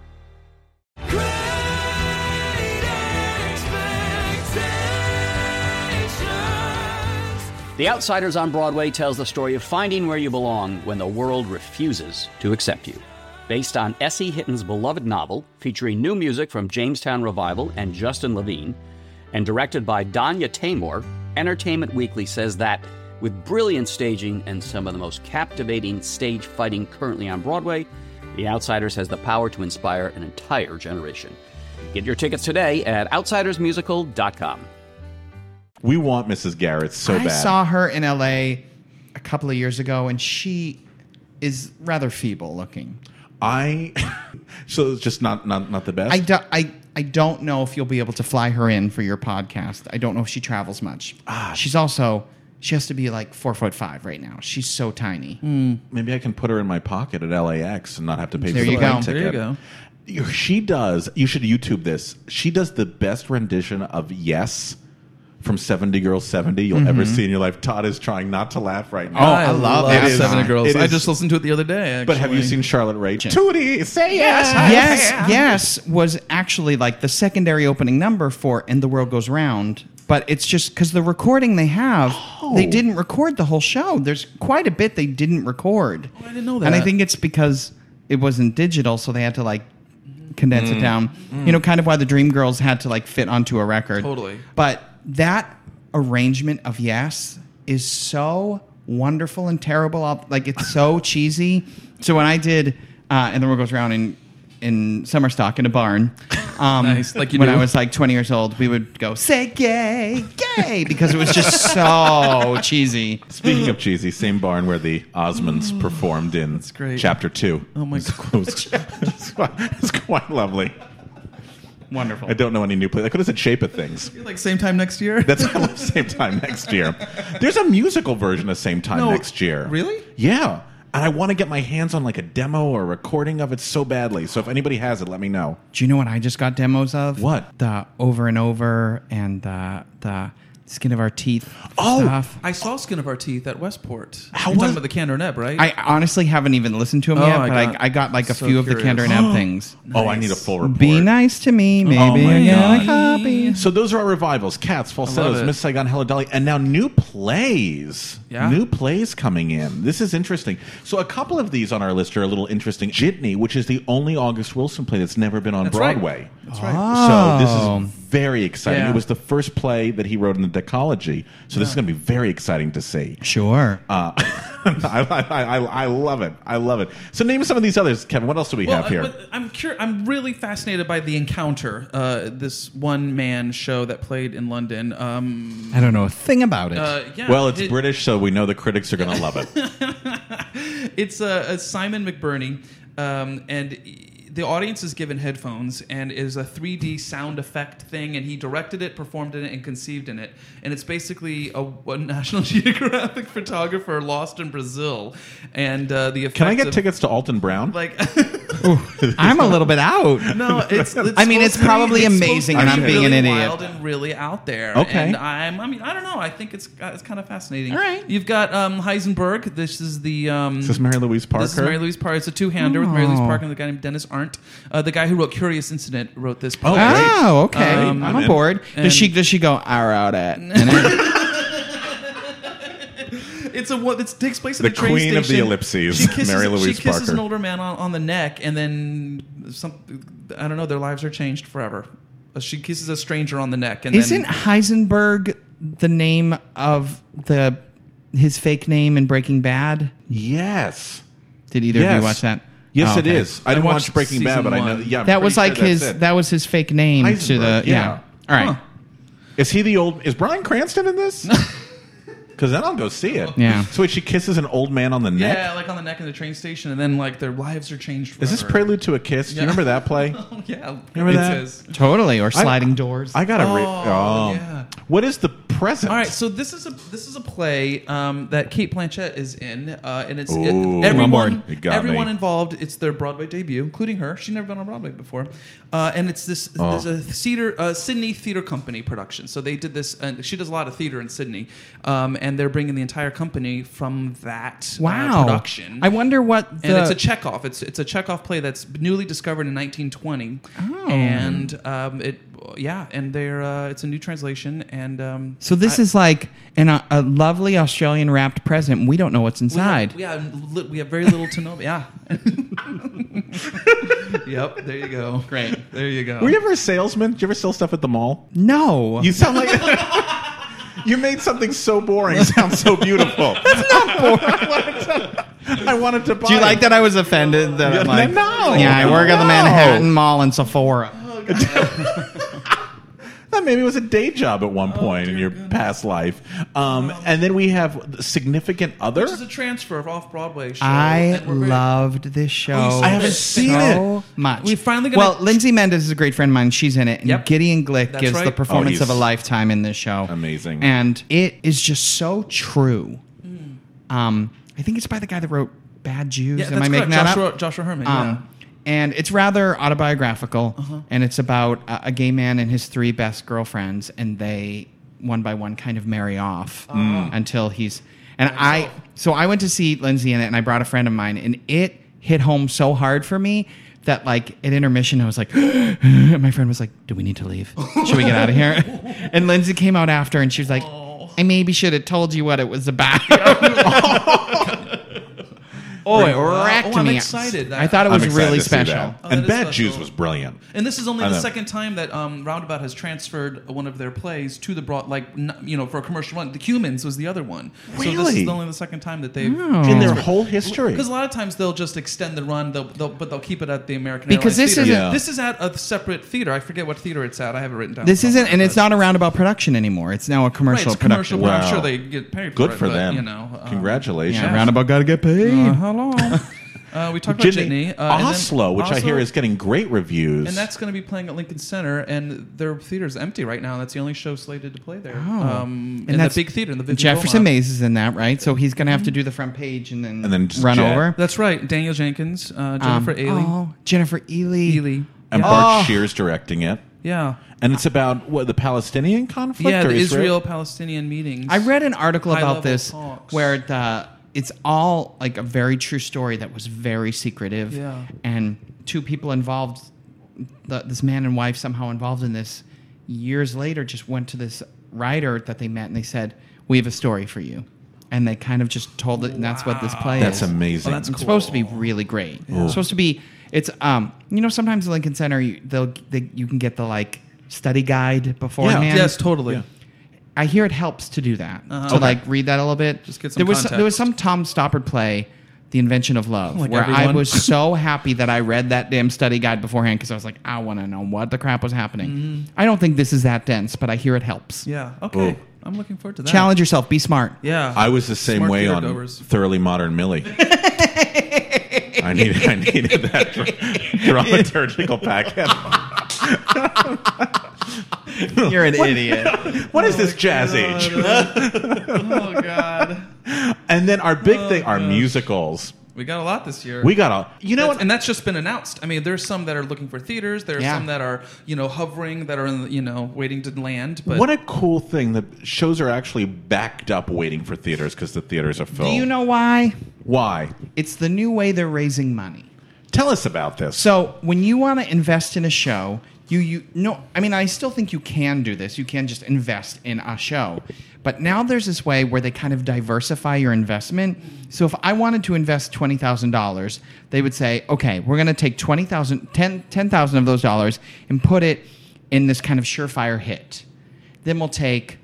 The Outsiders on Broadway tells the story of finding where you belong when the world refuses to accept you. Based on S.E. Hitton's beloved novel, featuring new music from Jamestown Revival and Justin Levine, and directed by Danya Taymor, Entertainment Weekly says that, with brilliant staging and some of the most captivating stage fighting currently on Broadway, The Outsiders has the power to inspire an entire generation. Get your tickets today at outsidersmusical.com. We want Mrs. Garrett so I bad. saw her in L.A. a couple of years ago, and she is rather feeble looking. So it's just not the best. I don't know if you'll be able to fly her in for your podcast. I don't know if she travels much. She has to be like 4'5" right now. She's so tiny. Maybe I can put her in my pocket at LAX and not have to pay There for the you plane go. ticket. There you go. She does. You should YouTube this. She does the best rendition of Yes from 70 Girls 70 you'll ever see in your life. Todd is trying not to laugh right now. I love that Seven song. Girls. It I is- just listened to it the other day. Actually. But have you seen Charlotte Rae? Tootie, say yes. Yes was actually like the secondary opening number for And the World Goes Round. But it's just because the recording they have, they didn't record the whole show. There's quite a bit they didn't record. I didn't know that. And I think it's because it wasn't digital, so they had to like condense it down. You know, kind of why the Dreamgirls had to like fit onto a record. Totally. But that arrangement of Yes is so wonderful and terrible. Like, it's so cheesy. So when I did And the World Goes Round in summer stock in a barn, Nice, like you when do. I was like 20 years old, we would go, say gay, gay, because it was just so cheesy. Speaking of cheesy, same barn where the Osmonds performed in great. Chapter 2. Oh my God. It's quite lovely. Wonderful. I don't know any new plays. I could have said Shape of Things. like same time next year. That's Same Time Next Year. There's a musical version of Same Time No, Next Year. really? Yeah. And I want to get my hands on like a demo or a recording of it so badly. So if anybody has it, let me know. Do you know what I just got demos of? What? The Over and Over and the Skin of Our Teeth Oh, stuff. I saw Skin of Our Teeth at Westport. How You're was- talking about the Candor Neb, right? I honestly haven't even listened to them Oh, yet, I but got I got like a so few of the curious. Candor Neb things. Oh, I need a full report. Be nice to me, maybe Oh my I get a God. copy. So those are our revivals: Cats, Falsettos, it. Miss Saigon, Hello Dolly, and now new plays. Yeah. New plays coming in. This is interesting. So a couple of these on our list are a little interesting. Jitney, which is the only August Wilson play that's never been on That's right. Broadway. That's right. So this is very exciting. Yeah. It was the first play that he wrote in the Decalogy. So this is going to be very exciting to see. Sure. I love it. I love it. So name some of these others, Kevin. What else do we have here? I'm really fascinated by The Encounter, this one-man show that played in London. I don't know a thing about it. Yeah, Well, it's British, so we know the critics are going to love it. It's Simon McBurney, and the audience is given headphones, and it is a 3D sound effect thing, and he directed it, performed in it, and conceived in it. And it's basically a National Geographic photographer lost in Brazil, and the effect. Can I get tickets to Alton Brown? Like, I'm a little bit out. no, it's I mean, it's probably amazing, and I'm being really an idiot. wild and really out there. Okay. And I don't know. I think it's kind of fascinating. All right. You've got Heisenberg. This is the. Is this Mary Louise Parker? This is Mary Louise Parker. It's a two-hander with Mary Louise Parker and the guy named Dennis Arndt. The guy who wrote Curious Incident wrote this play. Oh, okay. I'm I'm in. aboard. And- Does she go out at? It takes place at The a train queen of the station. ellipses, Mary Louise She kisses Parker. an older man on the neck, and then I don't know. Their lives are changed forever. She kisses a stranger on the neck, and Isn't then Heisenberg the name of his fake name in Breaking Bad? Yes. Did either of you watch that? Yes, Oh, it okay. is. I didn't watched watch Breaking Bad, season but I know. one. Yeah, I'm That was pretty like sure his. that's it. That was his fake name to the. Heisenberg, Yeah. yeah. All right. Huh. Is he the old? Is Bryan Cranston in this? Because then I'll go see it. Yeah. So wait, she kisses an old man on the neck. yeah, like on the neck in the train station, and then like their lives are changed forever. Is this Prelude to a Kiss? Do you remember that play? Yeah, Remember it that? says. Totally. Or sliding doors. I gotta. yeah. What is the present? All right, so this is a play that Kate Blanchett is in, and it's Ooh. everyone You got me. involved. It's their Broadway debut, including her. She'd never been on Broadway before, and it's this. There's a Sydney Theatre Company production. So they did this, and she does a lot of theater in Sydney, and they're bringing the entire company from that production. I wonder what the. And it's a Chekhov. It's a Chekhov play that's newly discovered in 1920. Oh. And it's a new translation. And So this is like a lovely Australian wrapped present. We don't know what's inside. we have very little to know. Yeah. Yep. There you go. Great. There you go. Were you ever a salesman? Did you ever sell stuff at the mall? No. You sound like. You made something so boring sound so beautiful. That's not boring. I wanted to buy. Do you like that I was offended? That I'm like, No. Yeah, I work at the No. Manhattan Mall and Sephora. That maybe it was a day job at one point in your past life. And then we have Significant Other. Which is a transfer of off-Broadway show. I And we're very- loved this show. I haven't seen so much. We finally Well, Lindsay Mendez is a great friend of mine. She's in it, and Yep. Gideon Glick That's gives the right. performance Oh, of a he's lifetime in this show. amazing. and it is just so true. I think it's by the guy that wrote Bad Jews. Yeah, Am that's I making correct. that up? Joshua Herman. And it's rather autobiographical, and it's about a gay man and his three best girlfriends, and they one by one kind of marry off until he's. And so I went to see Lindsay in it, and I brought a friend of mine, and it hit home so hard for me that like at intermission I was like, and my friend was like, "Do we need to leave? Should we get out of here?" And Lindsay came out after, and she was like, "I maybe should have told you what it was about." Oh, it wrecked I'm me. excited. I thought it was I'm excited really to see special. that. Oh, And that is Bad special. Jews was brilliant. And this is only I the know. second time that Roundabout has transferred one of their plays to the broad, for a commercial run. The Humans was the other one. So this Really? is only the second time that they've In their whole history. Because a lot of times they'll just extend the run, but they'll keep it at the American Because Airlines this Theater. isn't- This is at a separate theater. I forget what theater it's at. I have it written down. This isn't, somewhere, and it's but- not a roundabout production anymore. It's now a right, commercial it's commercial, production. but I'm Wow. sure they get paid Good for it. for but, them. You know, Congratulations. Yeah, roundabout got to get paid. Hello. We talked about Jitney. And then Oslo, which I hear is getting great reviews. And that's going to be playing at Lincoln Center, and their theater's empty right now. That's the only show slated to play there. In that that's- big theater, in the Vivian Jefferson Beaumont. Mays is in that, right? So he's going to have to do the front page and then just run jet. over. That's right. Daniel Jenkins, Jennifer Ailey. Oh, Jennifer Ely. Ely. and Yeah. Bart Shears directing it. Yeah. And it's about what, the Palestinian conflict? Yeah, or the Israel? Israel-Palestinian meetings. I read an article High-level about this talks. where it's all like a very true story that was very secretive. Yeah. And two people involved, this man and wife somehow involved in this, years later just went to this writer that they met and they said, "We have a story for you." And they kind of just told it, and that's what this play That's is. amazing. Oh, that's It's supposed to be really great. It's supposed to be. It's sometimes at Lincoln Center you can get the like study guide beforehand. Yes, totally. I hear it helps to do that. To Okay. like read that a little bit. Just get some there was context. some Tom Stoppard play, The Invention of Love, Like where I everyone. was so happy that I read that damn study guide beforehand because I was like, I want to know what the crap was happening. I don't think this is that dense, but I hear it helps. Yeah. Okay. Ooh. I'm looking forward to that. Challenge yourself. Be smart. Yeah. I was the same Smart way theater on goers. Thoroughly Modern Millie. I needed that dramaturgical packet. You're an idiot. What is this jazz age? Oh God. And then our big thing, our musicals. We got a lot this year. We got a, you know That's- what? and that's just been announced. I mean, there's some that are looking for theaters. There are Yeah. some that are, hovering, that are, waiting to land. But What a cool thing that shows are actually backed up waiting for theaters because the theaters are full. Do you know why? Why? It's the new way they're raising money. Tell us about this. So when you want to invest in a show, I still think you can do this. You can just invest in a show. But now there's this way where they kind of diversify your investment. So if I wanted to invest $20,000, they would say, okay, we're going to take 10,000 of those dollars and put it in this kind of surefire hit. Then we'll take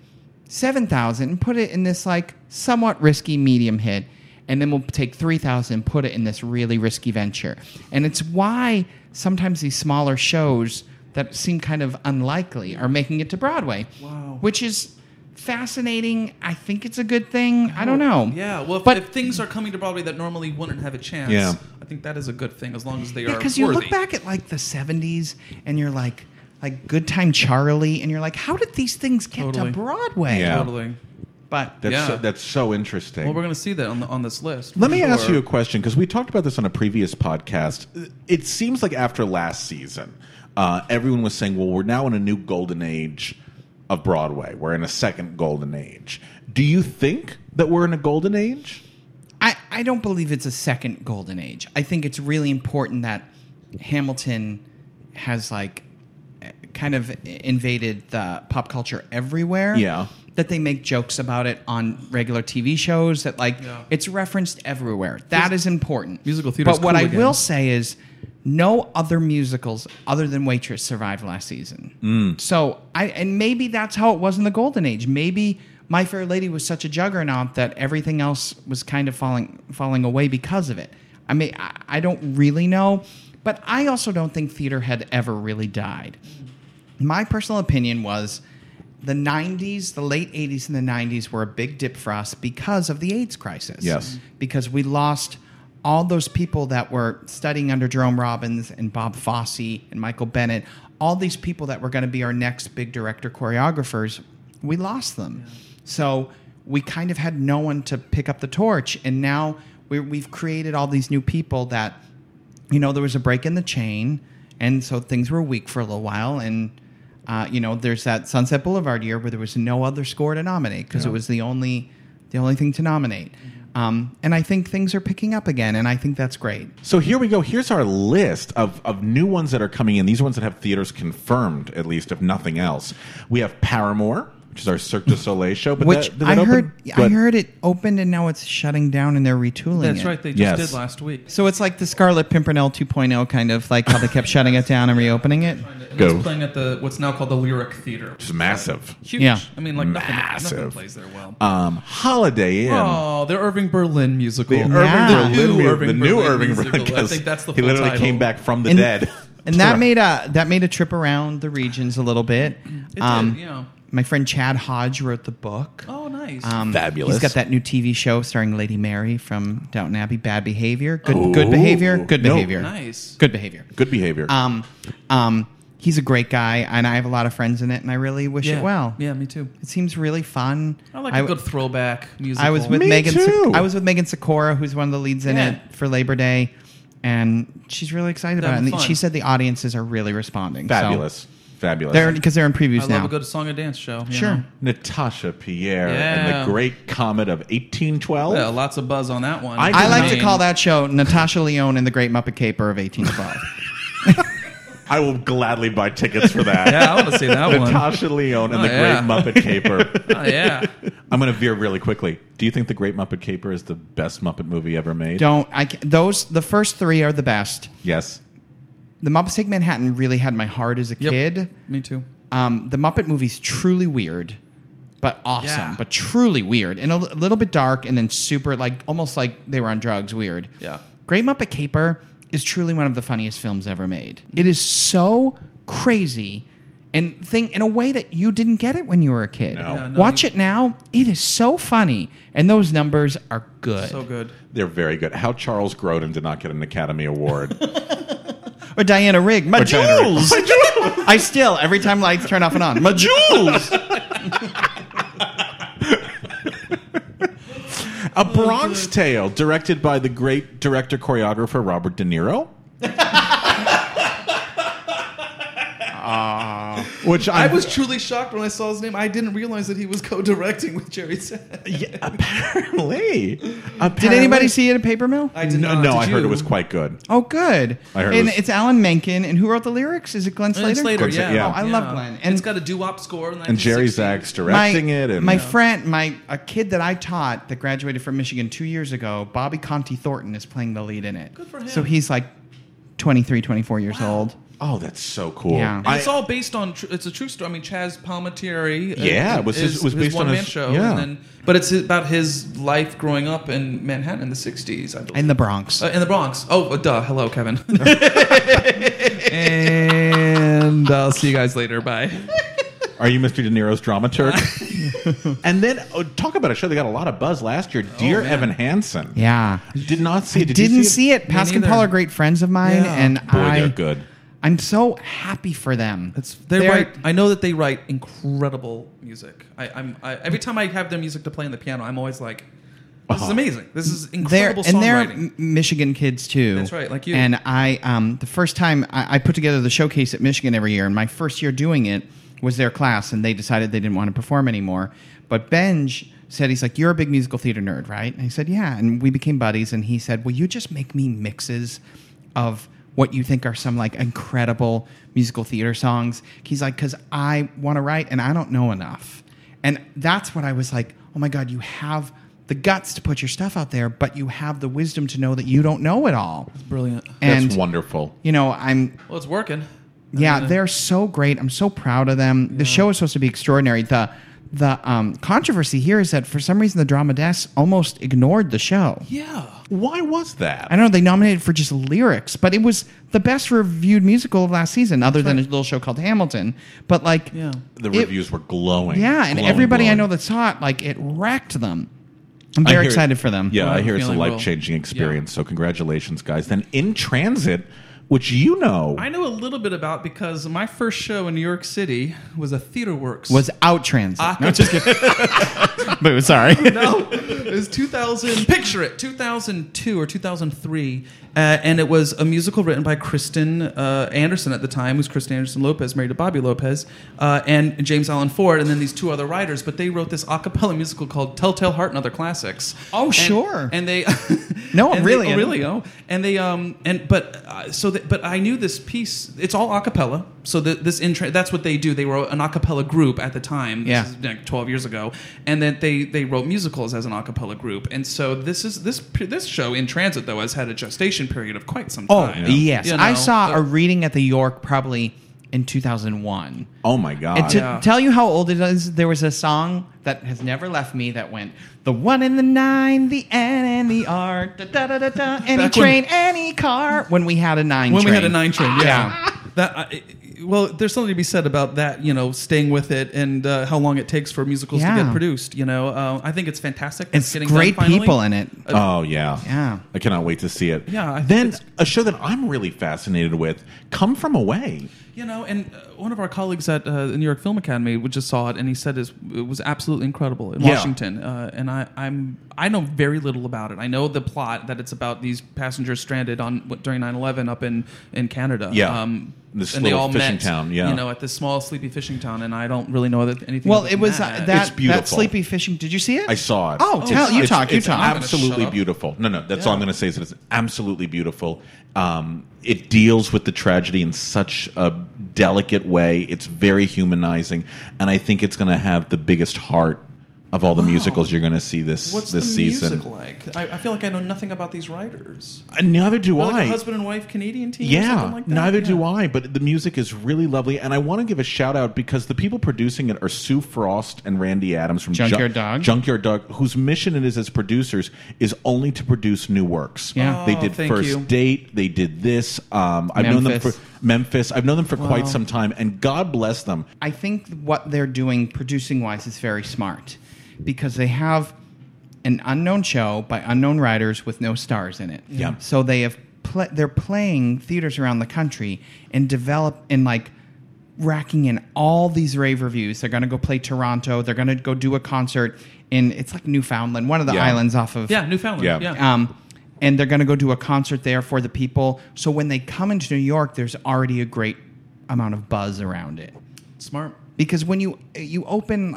7,000 and put it in this like somewhat risky medium hit. And then we'll take 3,000 and put it in this really risky venture. And it's why sometimes these smaller shows that seem kind of unlikely are making it to Broadway. Wow. Which is fascinating. I think it's a good thing. I don't know. Yeah, well, But- if things are coming to Broadway that normally wouldn't have a chance, Yeah. I think that is a good thing as long as they Yeah, are because you worthy. look back at like the 70s and you're like Good Time Charlie, and you're like, how did these things get Totally. to Broadway? Yeah. Totally. But Yeah. That's so interesting. Well, we're going to see that on this list. Let for me ask sure. you a question because we talked about this on a previous podcast. It seems like after last season, everyone was saying, well, we're now in a new golden age of Broadway. We're in a second golden age. Do you think that we're in a golden age? I don't believe it's a second golden age. I think it's really important that Hamilton has like kind of invaded the pop culture everywhere. Yeah. That they make jokes about it on regular TV shows, that like it's referenced everywhere. That is important. Musical theater's But what cool I again. will say is no other musicals other than Waitress survived last season. So and maybe that's how it was in the golden age. Maybe My Fair Lady was such a juggernaut that everything else was kind of falling away because of it. I mean, I don't really know, but I also don't think theater had ever really died. My personal opinion was the 90s, the late 80s and the 90s were a big dip for us because of the AIDS crisis. Yes. Because we lost all those people that were studying under Jerome Robbins and Bob Fosse and Michael Bennett, all these people that were going to be our next big director choreographers, we lost them. Yeah. So we kind of had no one to pick up the torch, and now we've created all these new people that, there was a break in the chain, and so things were weak for a little while, and there's that Sunset Boulevard year where there was no other score to nominate because it was the only thing to nominate. And I think things are picking up again, and I think that's great. So here we go. Here's our list of new ones that are coming in. These ones that have theaters confirmed, at least, if nothing else. We have Paramore, which is our Cirque du Soleil show. But Which did that I open? heard it opened and now it's shutting down and they're retooling That's it. right. They just Yes. did last week. So it's like the Scarlet Pimpernel 2.0, kind of like how they kept shutting it down and reopening it. And Go. it's playing at what's now called the Lyric Theater. Which is massive. Huge. Yeah. I mean, like nothing Massive. plays there well. Holiday Inn. Oh, the Irving Berlin musical. The Yeah. Irving New Berlin, Irving the new Berlin Irving musical. Berlin. I 'cause think that's the he full literally title. came back from the And- dead. And that made a trip around the regions a little bit. It did, yeah. My friend Chad Hodge wrote the book. Oh, nice. Fabulous. He's got that new TV show starring Lady Mary from Downton Abbey, Bad Behavior. Good behavior. Good No. behavior. Nice. Good behavior. Good behavior. He's a great guy, and I have a lot of friends in it, and I really wish Yeah. it well. Yeah, me too. It seems really fun. I like a good throwback musical. I was with Me Megan. too. I was with Megan Sikora, who's one of the leads in Yeah. it for Labor Day, and she's really excited about it. Having And fun. she said the audiences are really responding. Fabulous. Fabulous. Because they're in previews I now. love a good song and dance show. you Sure. know? Natasha Pierre Yeah. and the Great Comet of 1812. Yeah, lots of buzz on that one. I like to mean, call that show Natasha Lyonne and the Great Muppet Caper of 1812. I will gladly buy tickets for that. Yeah, I want to see that one. Natasha Lyonne and Oh, the yeah. Great Muppet Caper. Oh, yeah. I'm going to veer really quickly. Do you think the Great Muppet Caper is the best Muppet movie ever made? The first three are the best. Yes. The Muppets Take Manhattan really had my heart as a Yep. kid. Me too. The Muppet movie's truly weird. but awesome, Yeah. but truly weird, and a little bit dark, and then super like almost like they were on drugs. Weird. Yeah. Great Muppet Caper is truly one of the funniest films ever made. It is so crazy and think in a way that you didn't get it when you were a kid. No. Yeah, no, Watch it now. It is so funny, and those numbers are good. So good. They're very good. How Charles Grodin did not get an Academy Award. Or Diana Rigg. My Diana Rigg. jewels. I still, every time lights turn off and on, my jewels. A Bronx Tale, directed by the great director-choreographer Robert De Niro. Which I was truly shocked when I saw his name. I didn't realize that he was co-directing with Jerry Sachs. Yeah, apparently. Did anybody see it at Paper Mill? I did No, not. no, Did I heard you? it was quite good. Oh, good. I heard and it was- it's Alan Menken. And who wrote the lyrics? Is it Glenn Slater? Slater, Glenn Slater, yeah. yeah. Oh, I love Glenn. And And it's got a doo-wop score. And Jerry Zachs directing it. And my friend, a kid that I taught that graduated from Michigan 2 years ago, Bobby Conti Thornton, is playing the lead in it. Good for him. So he's like 23, 24 years old. Oh, that's so cool. Yeah. And it's all based on. It's a true story. I mean, Chaz Palminteri. Yeah, it was based on one-man his- show. yeah. And then, but it's about his life growing up in Manhattan in the '60s, I believe. In the Bronx. In the Bronx. Oh, duh. Hello, Kevin. And I'll see you guys later. Bye. Are you Mr. De Niro's dramaturg? And then, talk about a show that got a lot of buzz last year. Dear man. Evan Hansen. Yeah. Did not see it. Did Didn't you see it. Me Pascal and neither. Paul are great friends of mine, Yeah. and Boy, they're good. I'm so happy for them. They write. I know that they write incredible music. Every time I have their music to play on the piano, I'm always like, "This is amazing. This is incredible they're songwriting." Michigan kids too. That's right, like you. And I, the first time I put together the showcase at Michigan every year, and my first year doing it was their class, and they decided they didn't want to perform anymore. But Benj said, he's like, "You're a big musical theater nerd, right?" And I said, "Yeah." And we became buddies. And he said, "Will you just make me mixes of what you think are some like incredible musical theater songs?" He's like, "Because I want to write and I don't know enough." And that's what I was like, oh my God, you have the guts to put your stuff out there, but you have the wisdom to know that you don't know it all. It's brilliant. And, That's wonderful. you know, Well, it's working. yeah, they're so great. I'm so proud of them. The show is supposed to be extraordinary. The controversy here is that for some reason the Drama Desk almost ignored the show. Yeah. Why was that? I don't know, they nominated for just lyrics, but it was the best reviewed musical of last season, other than a little show called Hamilton. But like, Yeah. The reviews were glowing. yeah, and Glowing, everybody I glowing. know that saw it, like, it wrecked them. I'm I very hear- excited for them. Yeah, Well, I hear it's a feeling well. life-changing experience. So congratulations, guys. Then In Transit, which you know. I know a little bit about because my first show in New York City was a Theater Works. Was Out Transit. No, just kidding. But sorry. No, it was 2000. Picture it, 2002 or 2003, and it was a musical written by Kristen Anderson at the time, who's Kristen Anderson Lopez, married to Bobby Lopez, and James Allen Ford, and then these two other writers. But they wrote this a cappella musical called "Telltale Heart and Other Classics." Oh, And- sure. And they, No, and really, they, I oh, really, oh, and they, but I knew this piece. It's all a cappella. So that's what they do. They were an a cappella group at the time. Yeah. This is like 12 years ago, and then they wrote musicals as an a cappella group. And so this show In Transit though has had a gestation period of quite some Oh, time. yes. You know, I saw so- a reading at the York probably in 2001. Oh my God. And to Yeah. tell you how old it is, there was a song that has never left me that went, the 1 and the 9, the N and the R, da da da da da, any Back when- train, any car. When we had a 9 when train. we had a 9 train. Yeah. Yeah. That. Well, there's something to be said about that, you know, staying with it and how long it takes for musicals to Yeah. get produced. You know, I think it's fantastic. It's getting great done finally. people in it. Oh yeah, Yeah. I cannot wait to see it. Yeah, I think then it's- a show that I'm really fascinated with, Come From Away. You know, and one of our colleagues at the New York Film Academy just saw it, and he said it was absolutely incredible in Yeah. Washington. And I know very little about it. I know the plot, that it's about these passengers stranded during 9/11 up in Canada. Yeah. This and they little all fishing met, town, yeah. you know, at this small sleepy fishing town, and I don't really know anything. Well, other it than was that. It's that beautiful. sleepy fishing. Did you see it? I saw it. Oh, tell you It's- talk. You it's talk. I'm gonna absolutely shut up. beautiful. No, that's all I'm going to say is that it's absolutely beautiful. It deals with the tragedy in such a delicate way. It's very humanizing, and I think it's going to have the biggest heart of all the musicals you're going to see this What's this the season. music like? I feel like I know nothing about these writers. Neither do Like I. a husband and wife Canadian team or Yeah, something like that? neither do I. But the music is really lovely, and I want to give a shout out because the people producing it are Sue Frost and Randy Adams from Junkyard Dog. Junkyard Dog, whose mission it is as producers is only to produce new works. Yeah. They did thank First you. Date. They did this. I've known them for Memphis. I've known them for quite some time, and God bless them. I think what they're doing producing wise is very smart because they have an unknown show by unknown writers with no stars in it. Yeah. So they have they're playing theaters around the country and racking in all these rave reviews. They're going to go play Toronto. They're going to go do a concert in it's like Newfoundland, one of the Yeah. islands off of Newfoundland. Yeah. Yeah. and they're going to go do a concert there for the people. So when they come into New York, there's already a great amount of buzz around it. Smart. Because when you open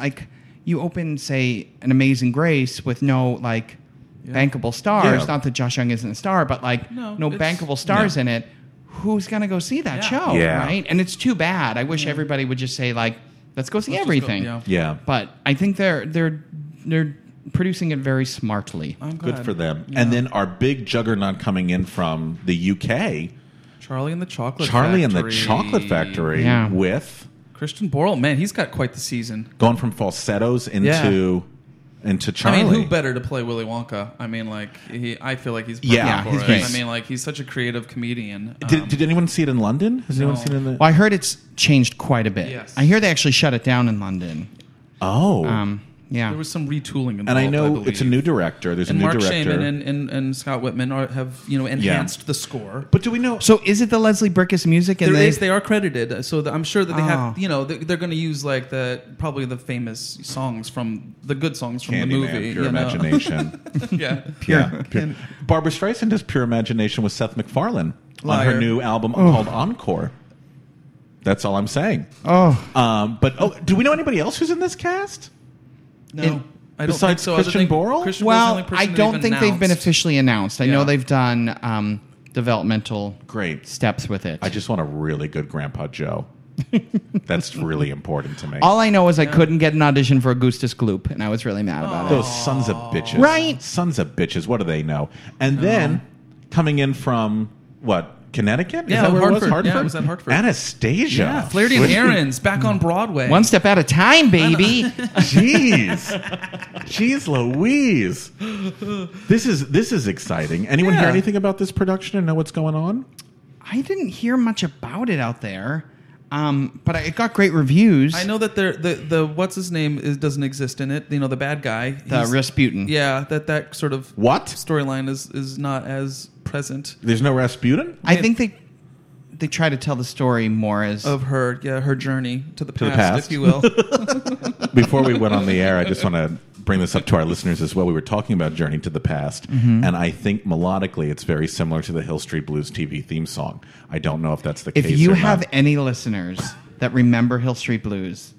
say An Amazing Grace with no bankable stars, Yeah. not that Josh Young isn't a star, but no it's- bankable stars in it, who's gonna go see that Yeah. show, Yeah. right? And it's too bad. I wish everybody would just say let's go see everything. Yeah. But I think they're producing it very smartly. I'm Good glad. for them. And then our big juggernaut coming in from the UK, Charlie and the Chocolate Charlie Factory. and the Chocolate Factory, Yeah. with Christian Borle. Man, he's got quite the season. going from falsettos into Charlie. I mean, who better to play Willy Wonka? I mean, I feel like he's perfect Yeah, for he's it. great. I mean, he's such a creative comedian. Did anyone see it in London? Has anyone No. seen it in the... Well, I heard it's changed quite a bit. Yes. I hear they actually shut it down in London. Oh. Yeah. There was some retooling involved. and I know believe. it's a new director. There's And a new Mark director. Shaman and Scott Whitman have enhanced the score. But do we know... So is it the Leslie Brickus music? And They are credited, so I'm sure that they have. They're going to use probably the famous songs from the good songs from the Candyman, movie. Pure Imagination. Yeah. Pure. Barbara Streisand does Pure Imagination with Seth MacFarlane on her Liar. new album called Encore. That's all I'm saying. Oh. Do we know anybody else who's in this cast? No. I don't Besides think so. Other Christian than Borle? Christian Borle's the only Well, person I they've don't think they've been announced. officially announced. I know Yeah. they've done developmental Great. steps with it. I just want a really good Grandpa Joe. That's really important to me. All I know is I couldn't get an audition for Augustus Gloop, and I was really mad about it. Those sons of bitches. Right. Sons of bitches. What do they know? And then coming in from, what, Connecticut? Yeah, Is that where Hartford. it was? Yeah, it was at Hartford. Anastasia. Yeah, Flaherty and Aaron's back on Broadway. One step at a time, baby. Jeez. Jeez Louise. This is exciting. Anyone hear Yeah. anything about this production and know what's going on? I didn't hear much about it out there, but it got great reviews. I know that the what's his name doesn't exist in it. The bad guy. the He's- Rasputin. Yeah, that sort of What? storyline is not as present There's no Rasputin? I think they try to tell the story more as of her journey to the the past, past. if you will. Before we went on the air, I just want to bring this up to our listeners as well. We were talking about Journey to the Past, and I think melodically it's very similar to the Hill Street Blues TV theme song. I don't know if that's the if case. you or have not. any listeners that remember Hill Street Blues,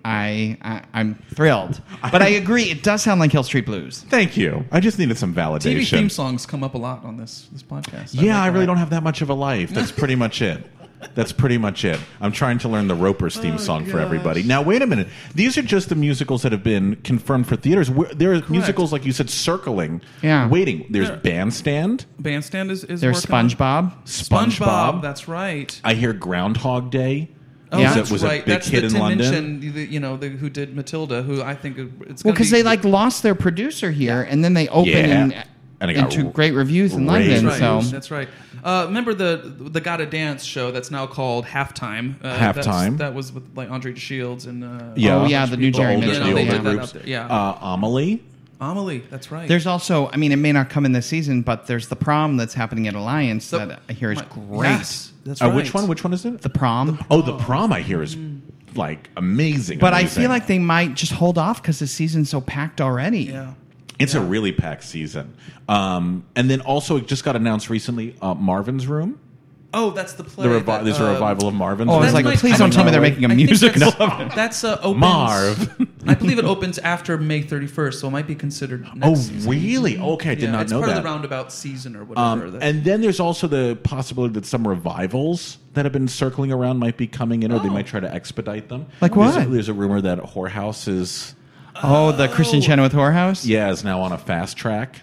I'm thrilled. But I agree, it does sound like Hill Street Blues. Thank you. I just needed some validation. TV theme songs come up a lot on this podcast. Yeah, I like really that. don't have that much of a life. That's pretty much it. That's pretty much it. I'm trying to learn the Roper's theme song for everybody. Now, wait a minute. These are just the musicals that have been confirmed for theaters. There are musicals, like you said, circling, Yeah. waiting. There's Yeah. Bandstand, Bandstand is There's working on- SpongeBob. SpongeBob. That's right. I hear Groundhog Day. Oh, Yeah. that's was a right. big That's hit the in Tim London. Minchin, who did Matilda, who I think it's Well, gonna because be- they lost their producer here, and then they opened Yeah. And it got into great reviews in raised. London. That's right. So That's right. Remember the Gotta Dance show that's now called Halftime. Halftime. That was with like Andre DeShields and Yeah. Oh, yeah, the new The Jerry older, Mitchell. the they older have that groups. out there. Yeah. Amelie. Amelie. That's right. there's also, I mean, it may not come in this season, but there's the prom that's happening at Alliance So- that I hear is my- great. Yes, that's right. Which one? Which one is it? The prom. Oh, the prom I hear is like amazing. But I amazing. feel like they might just hold off because the season's so packed already. Yeah. It's a really packed season. And then also it just got announced recently, Marvin's Room. Oh, that's the play. There's a revival of Marvin's Oh, I Room. was like, might- please I don't tell me know. they're making a I think music that's- of it. That's opens, Marv. I believe it opens after May 31st, so it might be considered next Oh, season. really? Okay, I did Yeah, not it's know part that. of the roundabout season or whatever. And then there's also the possibility that some revivals that have been circling around might be coming in, or they might try to expedite them. Like There's what? There's a rumor that Whorehouse is Oh, the Kristen Chenoweth whorehouse? Yeah, is now on a fast track.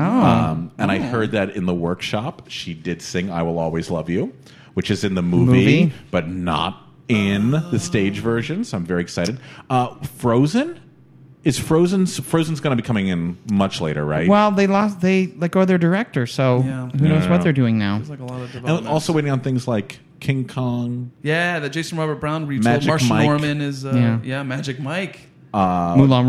Oh. And I heard that in the workshop, she did sing "I Will Always Love You," which is in the movie? But not in the stage version. So I'm very excited. Frozen. Frozen's going to be coming in much later, right? Well, they let go of their director, so who knows what they're doing now. There's like a lot of development. And also waiting on things like King Kong. Yeah, the Jason Robert Brown retold. Magic Marsha Mike. Norman is Magic Mike. Moulin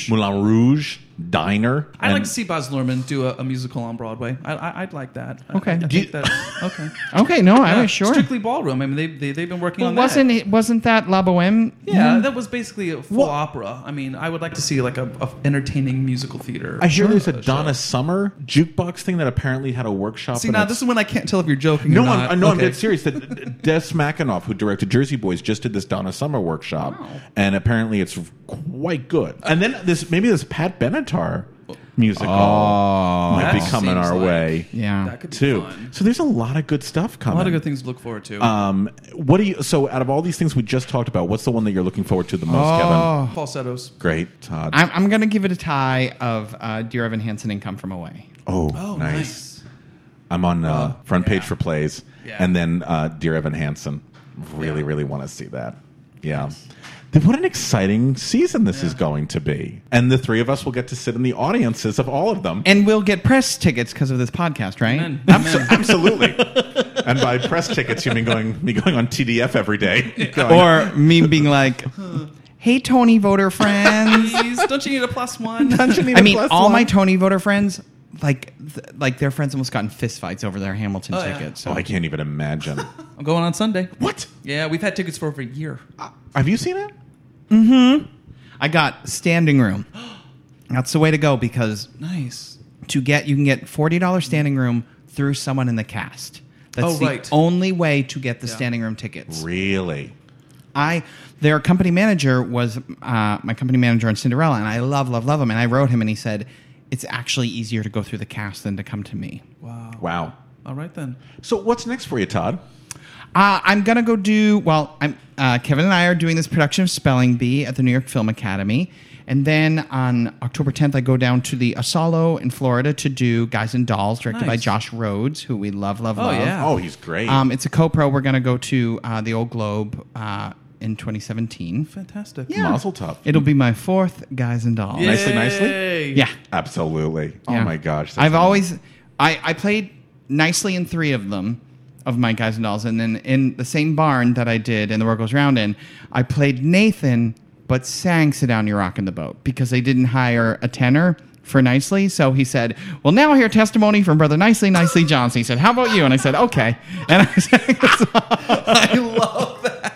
Rouge, Diner. I'd like to see Baz Luhrmann do a musical on Broadway. I'd like that. Okay. I think that. Okay. Okay, no, I was sure. Strictly Ballroom. I mean, they've been working on that. Wasn't that La Boheme? Yeah, that was basically a full opera. I mean, I would like to see like a entertaining musical theater. I hear there's a Donna Summer jukebox thing that apparently had a workshop. See, now this is when I can't tell if you're joking No, or not. I'm dead serious. That Des McAnuff, who directed Jersey Boys, just did this Donna Summer workshop, and apparently it's quite good. And then this Pat Benatar musical might be coming our way. Yeah, that could be too. fun. So there's a lot of good stuff coming. A lot of good things to look forward to. What do you? So out of all these things we just talked about, what's the one that you're looking forward to the most, Kevin? Falsettos. Great, Todd. I'm going to give it a tie of Dear Evan Hansen and Come From Away. Oh, nice. I'm on front page for plays, and then Dear Evan Hansen. Really want to see that. Yeah. What an exciting season this is going to be. And the three of us will get to sit in the audiences of all of them. And we'll get press tickets because of this podcast, right? Amen. Absolutely. And by press tickets, you mean me going on TDF every day. Or me being like, hey, Tony voter friends. Please, don't you need a +1? All my Tony voter friends, like their friends almost got in fistfights over their Hamilton tickets. So. I can't even imagine. I'm going on Sunday. What? Yeah, we've had tickets for over a year. Have you seen it? Mm-hmm. I got standing room. That's the way to go because nice. You can get $40 standing room through someone in the cast. That's the only way to get the standing room tickets. Really? Their company manager was my company manager on Cinderella, and I love him. And I wrote him, and he said, it's actually easier to go through the cast than to come to me. Wow. All right, then. So what's next for you, Todd? I'm going to go do, Kevin and I are doing this production of Spelling Bee at the New York Film Academy. And then on October 10th, I go down to the Asalo in Florida to do Guys and Dolls, directed by Josh Rhodes, who we love. Yeah. Oh, he's great. It's a co-pro. We're going to go to the Old Globe in 2017. Fantastic. Yeah. Mazel tov. It'll be my 4th Guys and Dolls. Yay. Nicely? Yeah. Absolutely. Yeah. Oh, my gosh. I played nicely in 3 of them. Of my Guys and Dolls, and then in the same barn that I did and The World Goes Round in, I played Nathan, but sang Sit Down, You're Rockin' the Boat because they didn't hire a tenor for Nicely. So he said, well, now I hear testimony from Brother Nicely Johnson. He said, how about you? And I said, okay. And I sang the song. I love that.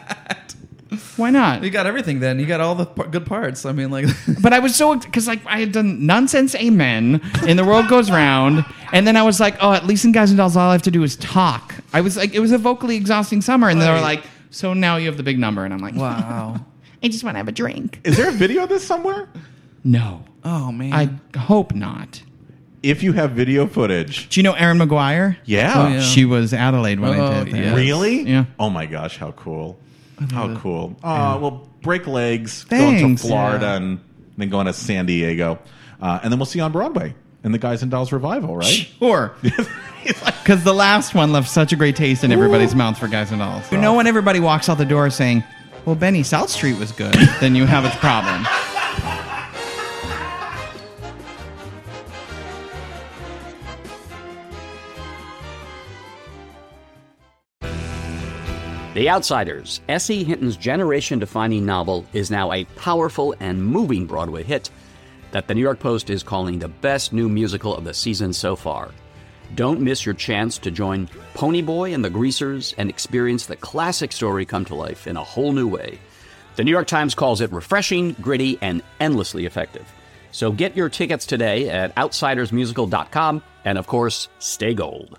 Why not? You got everything then. You got all the good parts. I mean, like... But I was so... Because I had done Nonsense Amen in The World Goes Round, and then I was like, oh, at least in Guys and Dolls, all I have to do is talk. I was like, it was a vocally exhausting summer, and they were like, so now you have the big number. And I'm like, wow. I just want to have a drink. Is there a video of this somewhere? No. Oh, man. I hope not. If you have video footage. Do you know Erin McGuire? Yeah. Oh, yeah. She was Adelaide when I did that. yes. Really? Yeah. Oh, my gosh, how cool. How cool. Well, break legs, Thanks. go to Florida, and then go on to San Diego. And then we'll see you on Broadway in the Guys and Dolls revival, right? Sure. Because the last one left such a great taste in everybody's mouth for Guys and Dolls. You know when everybody walks out the door saying, well, Benny, South Street was good, then you have a problem. The Outsiders, S.E. Hinton's generation-defining novel, is now a powerful and moving Broadway hit that the New York Post is calling the best new musical of the season so far. Don't miss your chance to join Ponyboy and the Greasers and experience the classic story come to life in a whole new way. The New York Times calls it refreshing, gritty, and endlessly effective. So get your tickets today at outsidersmusical.com, and of course, stay gold.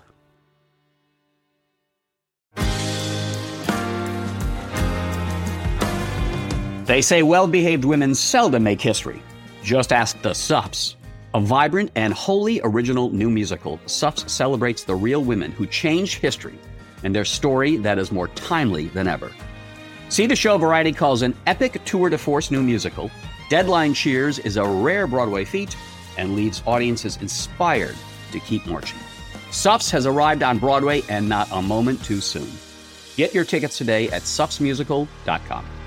They say well-behaved women seldom make history. Just ask the Suffs. A vibrant and wholly original new musical, Suffs celebrates the real women who changed history and their story that is more timely than ever. See the show Variety calls an epic tour de force new musical, Deadline Cheers is a rare Broadway feat and leaves audiences inspired to keep marching. Suffs has arrived on Broadway and not a moment too soon. Get your tickets today at suffsmusical.com.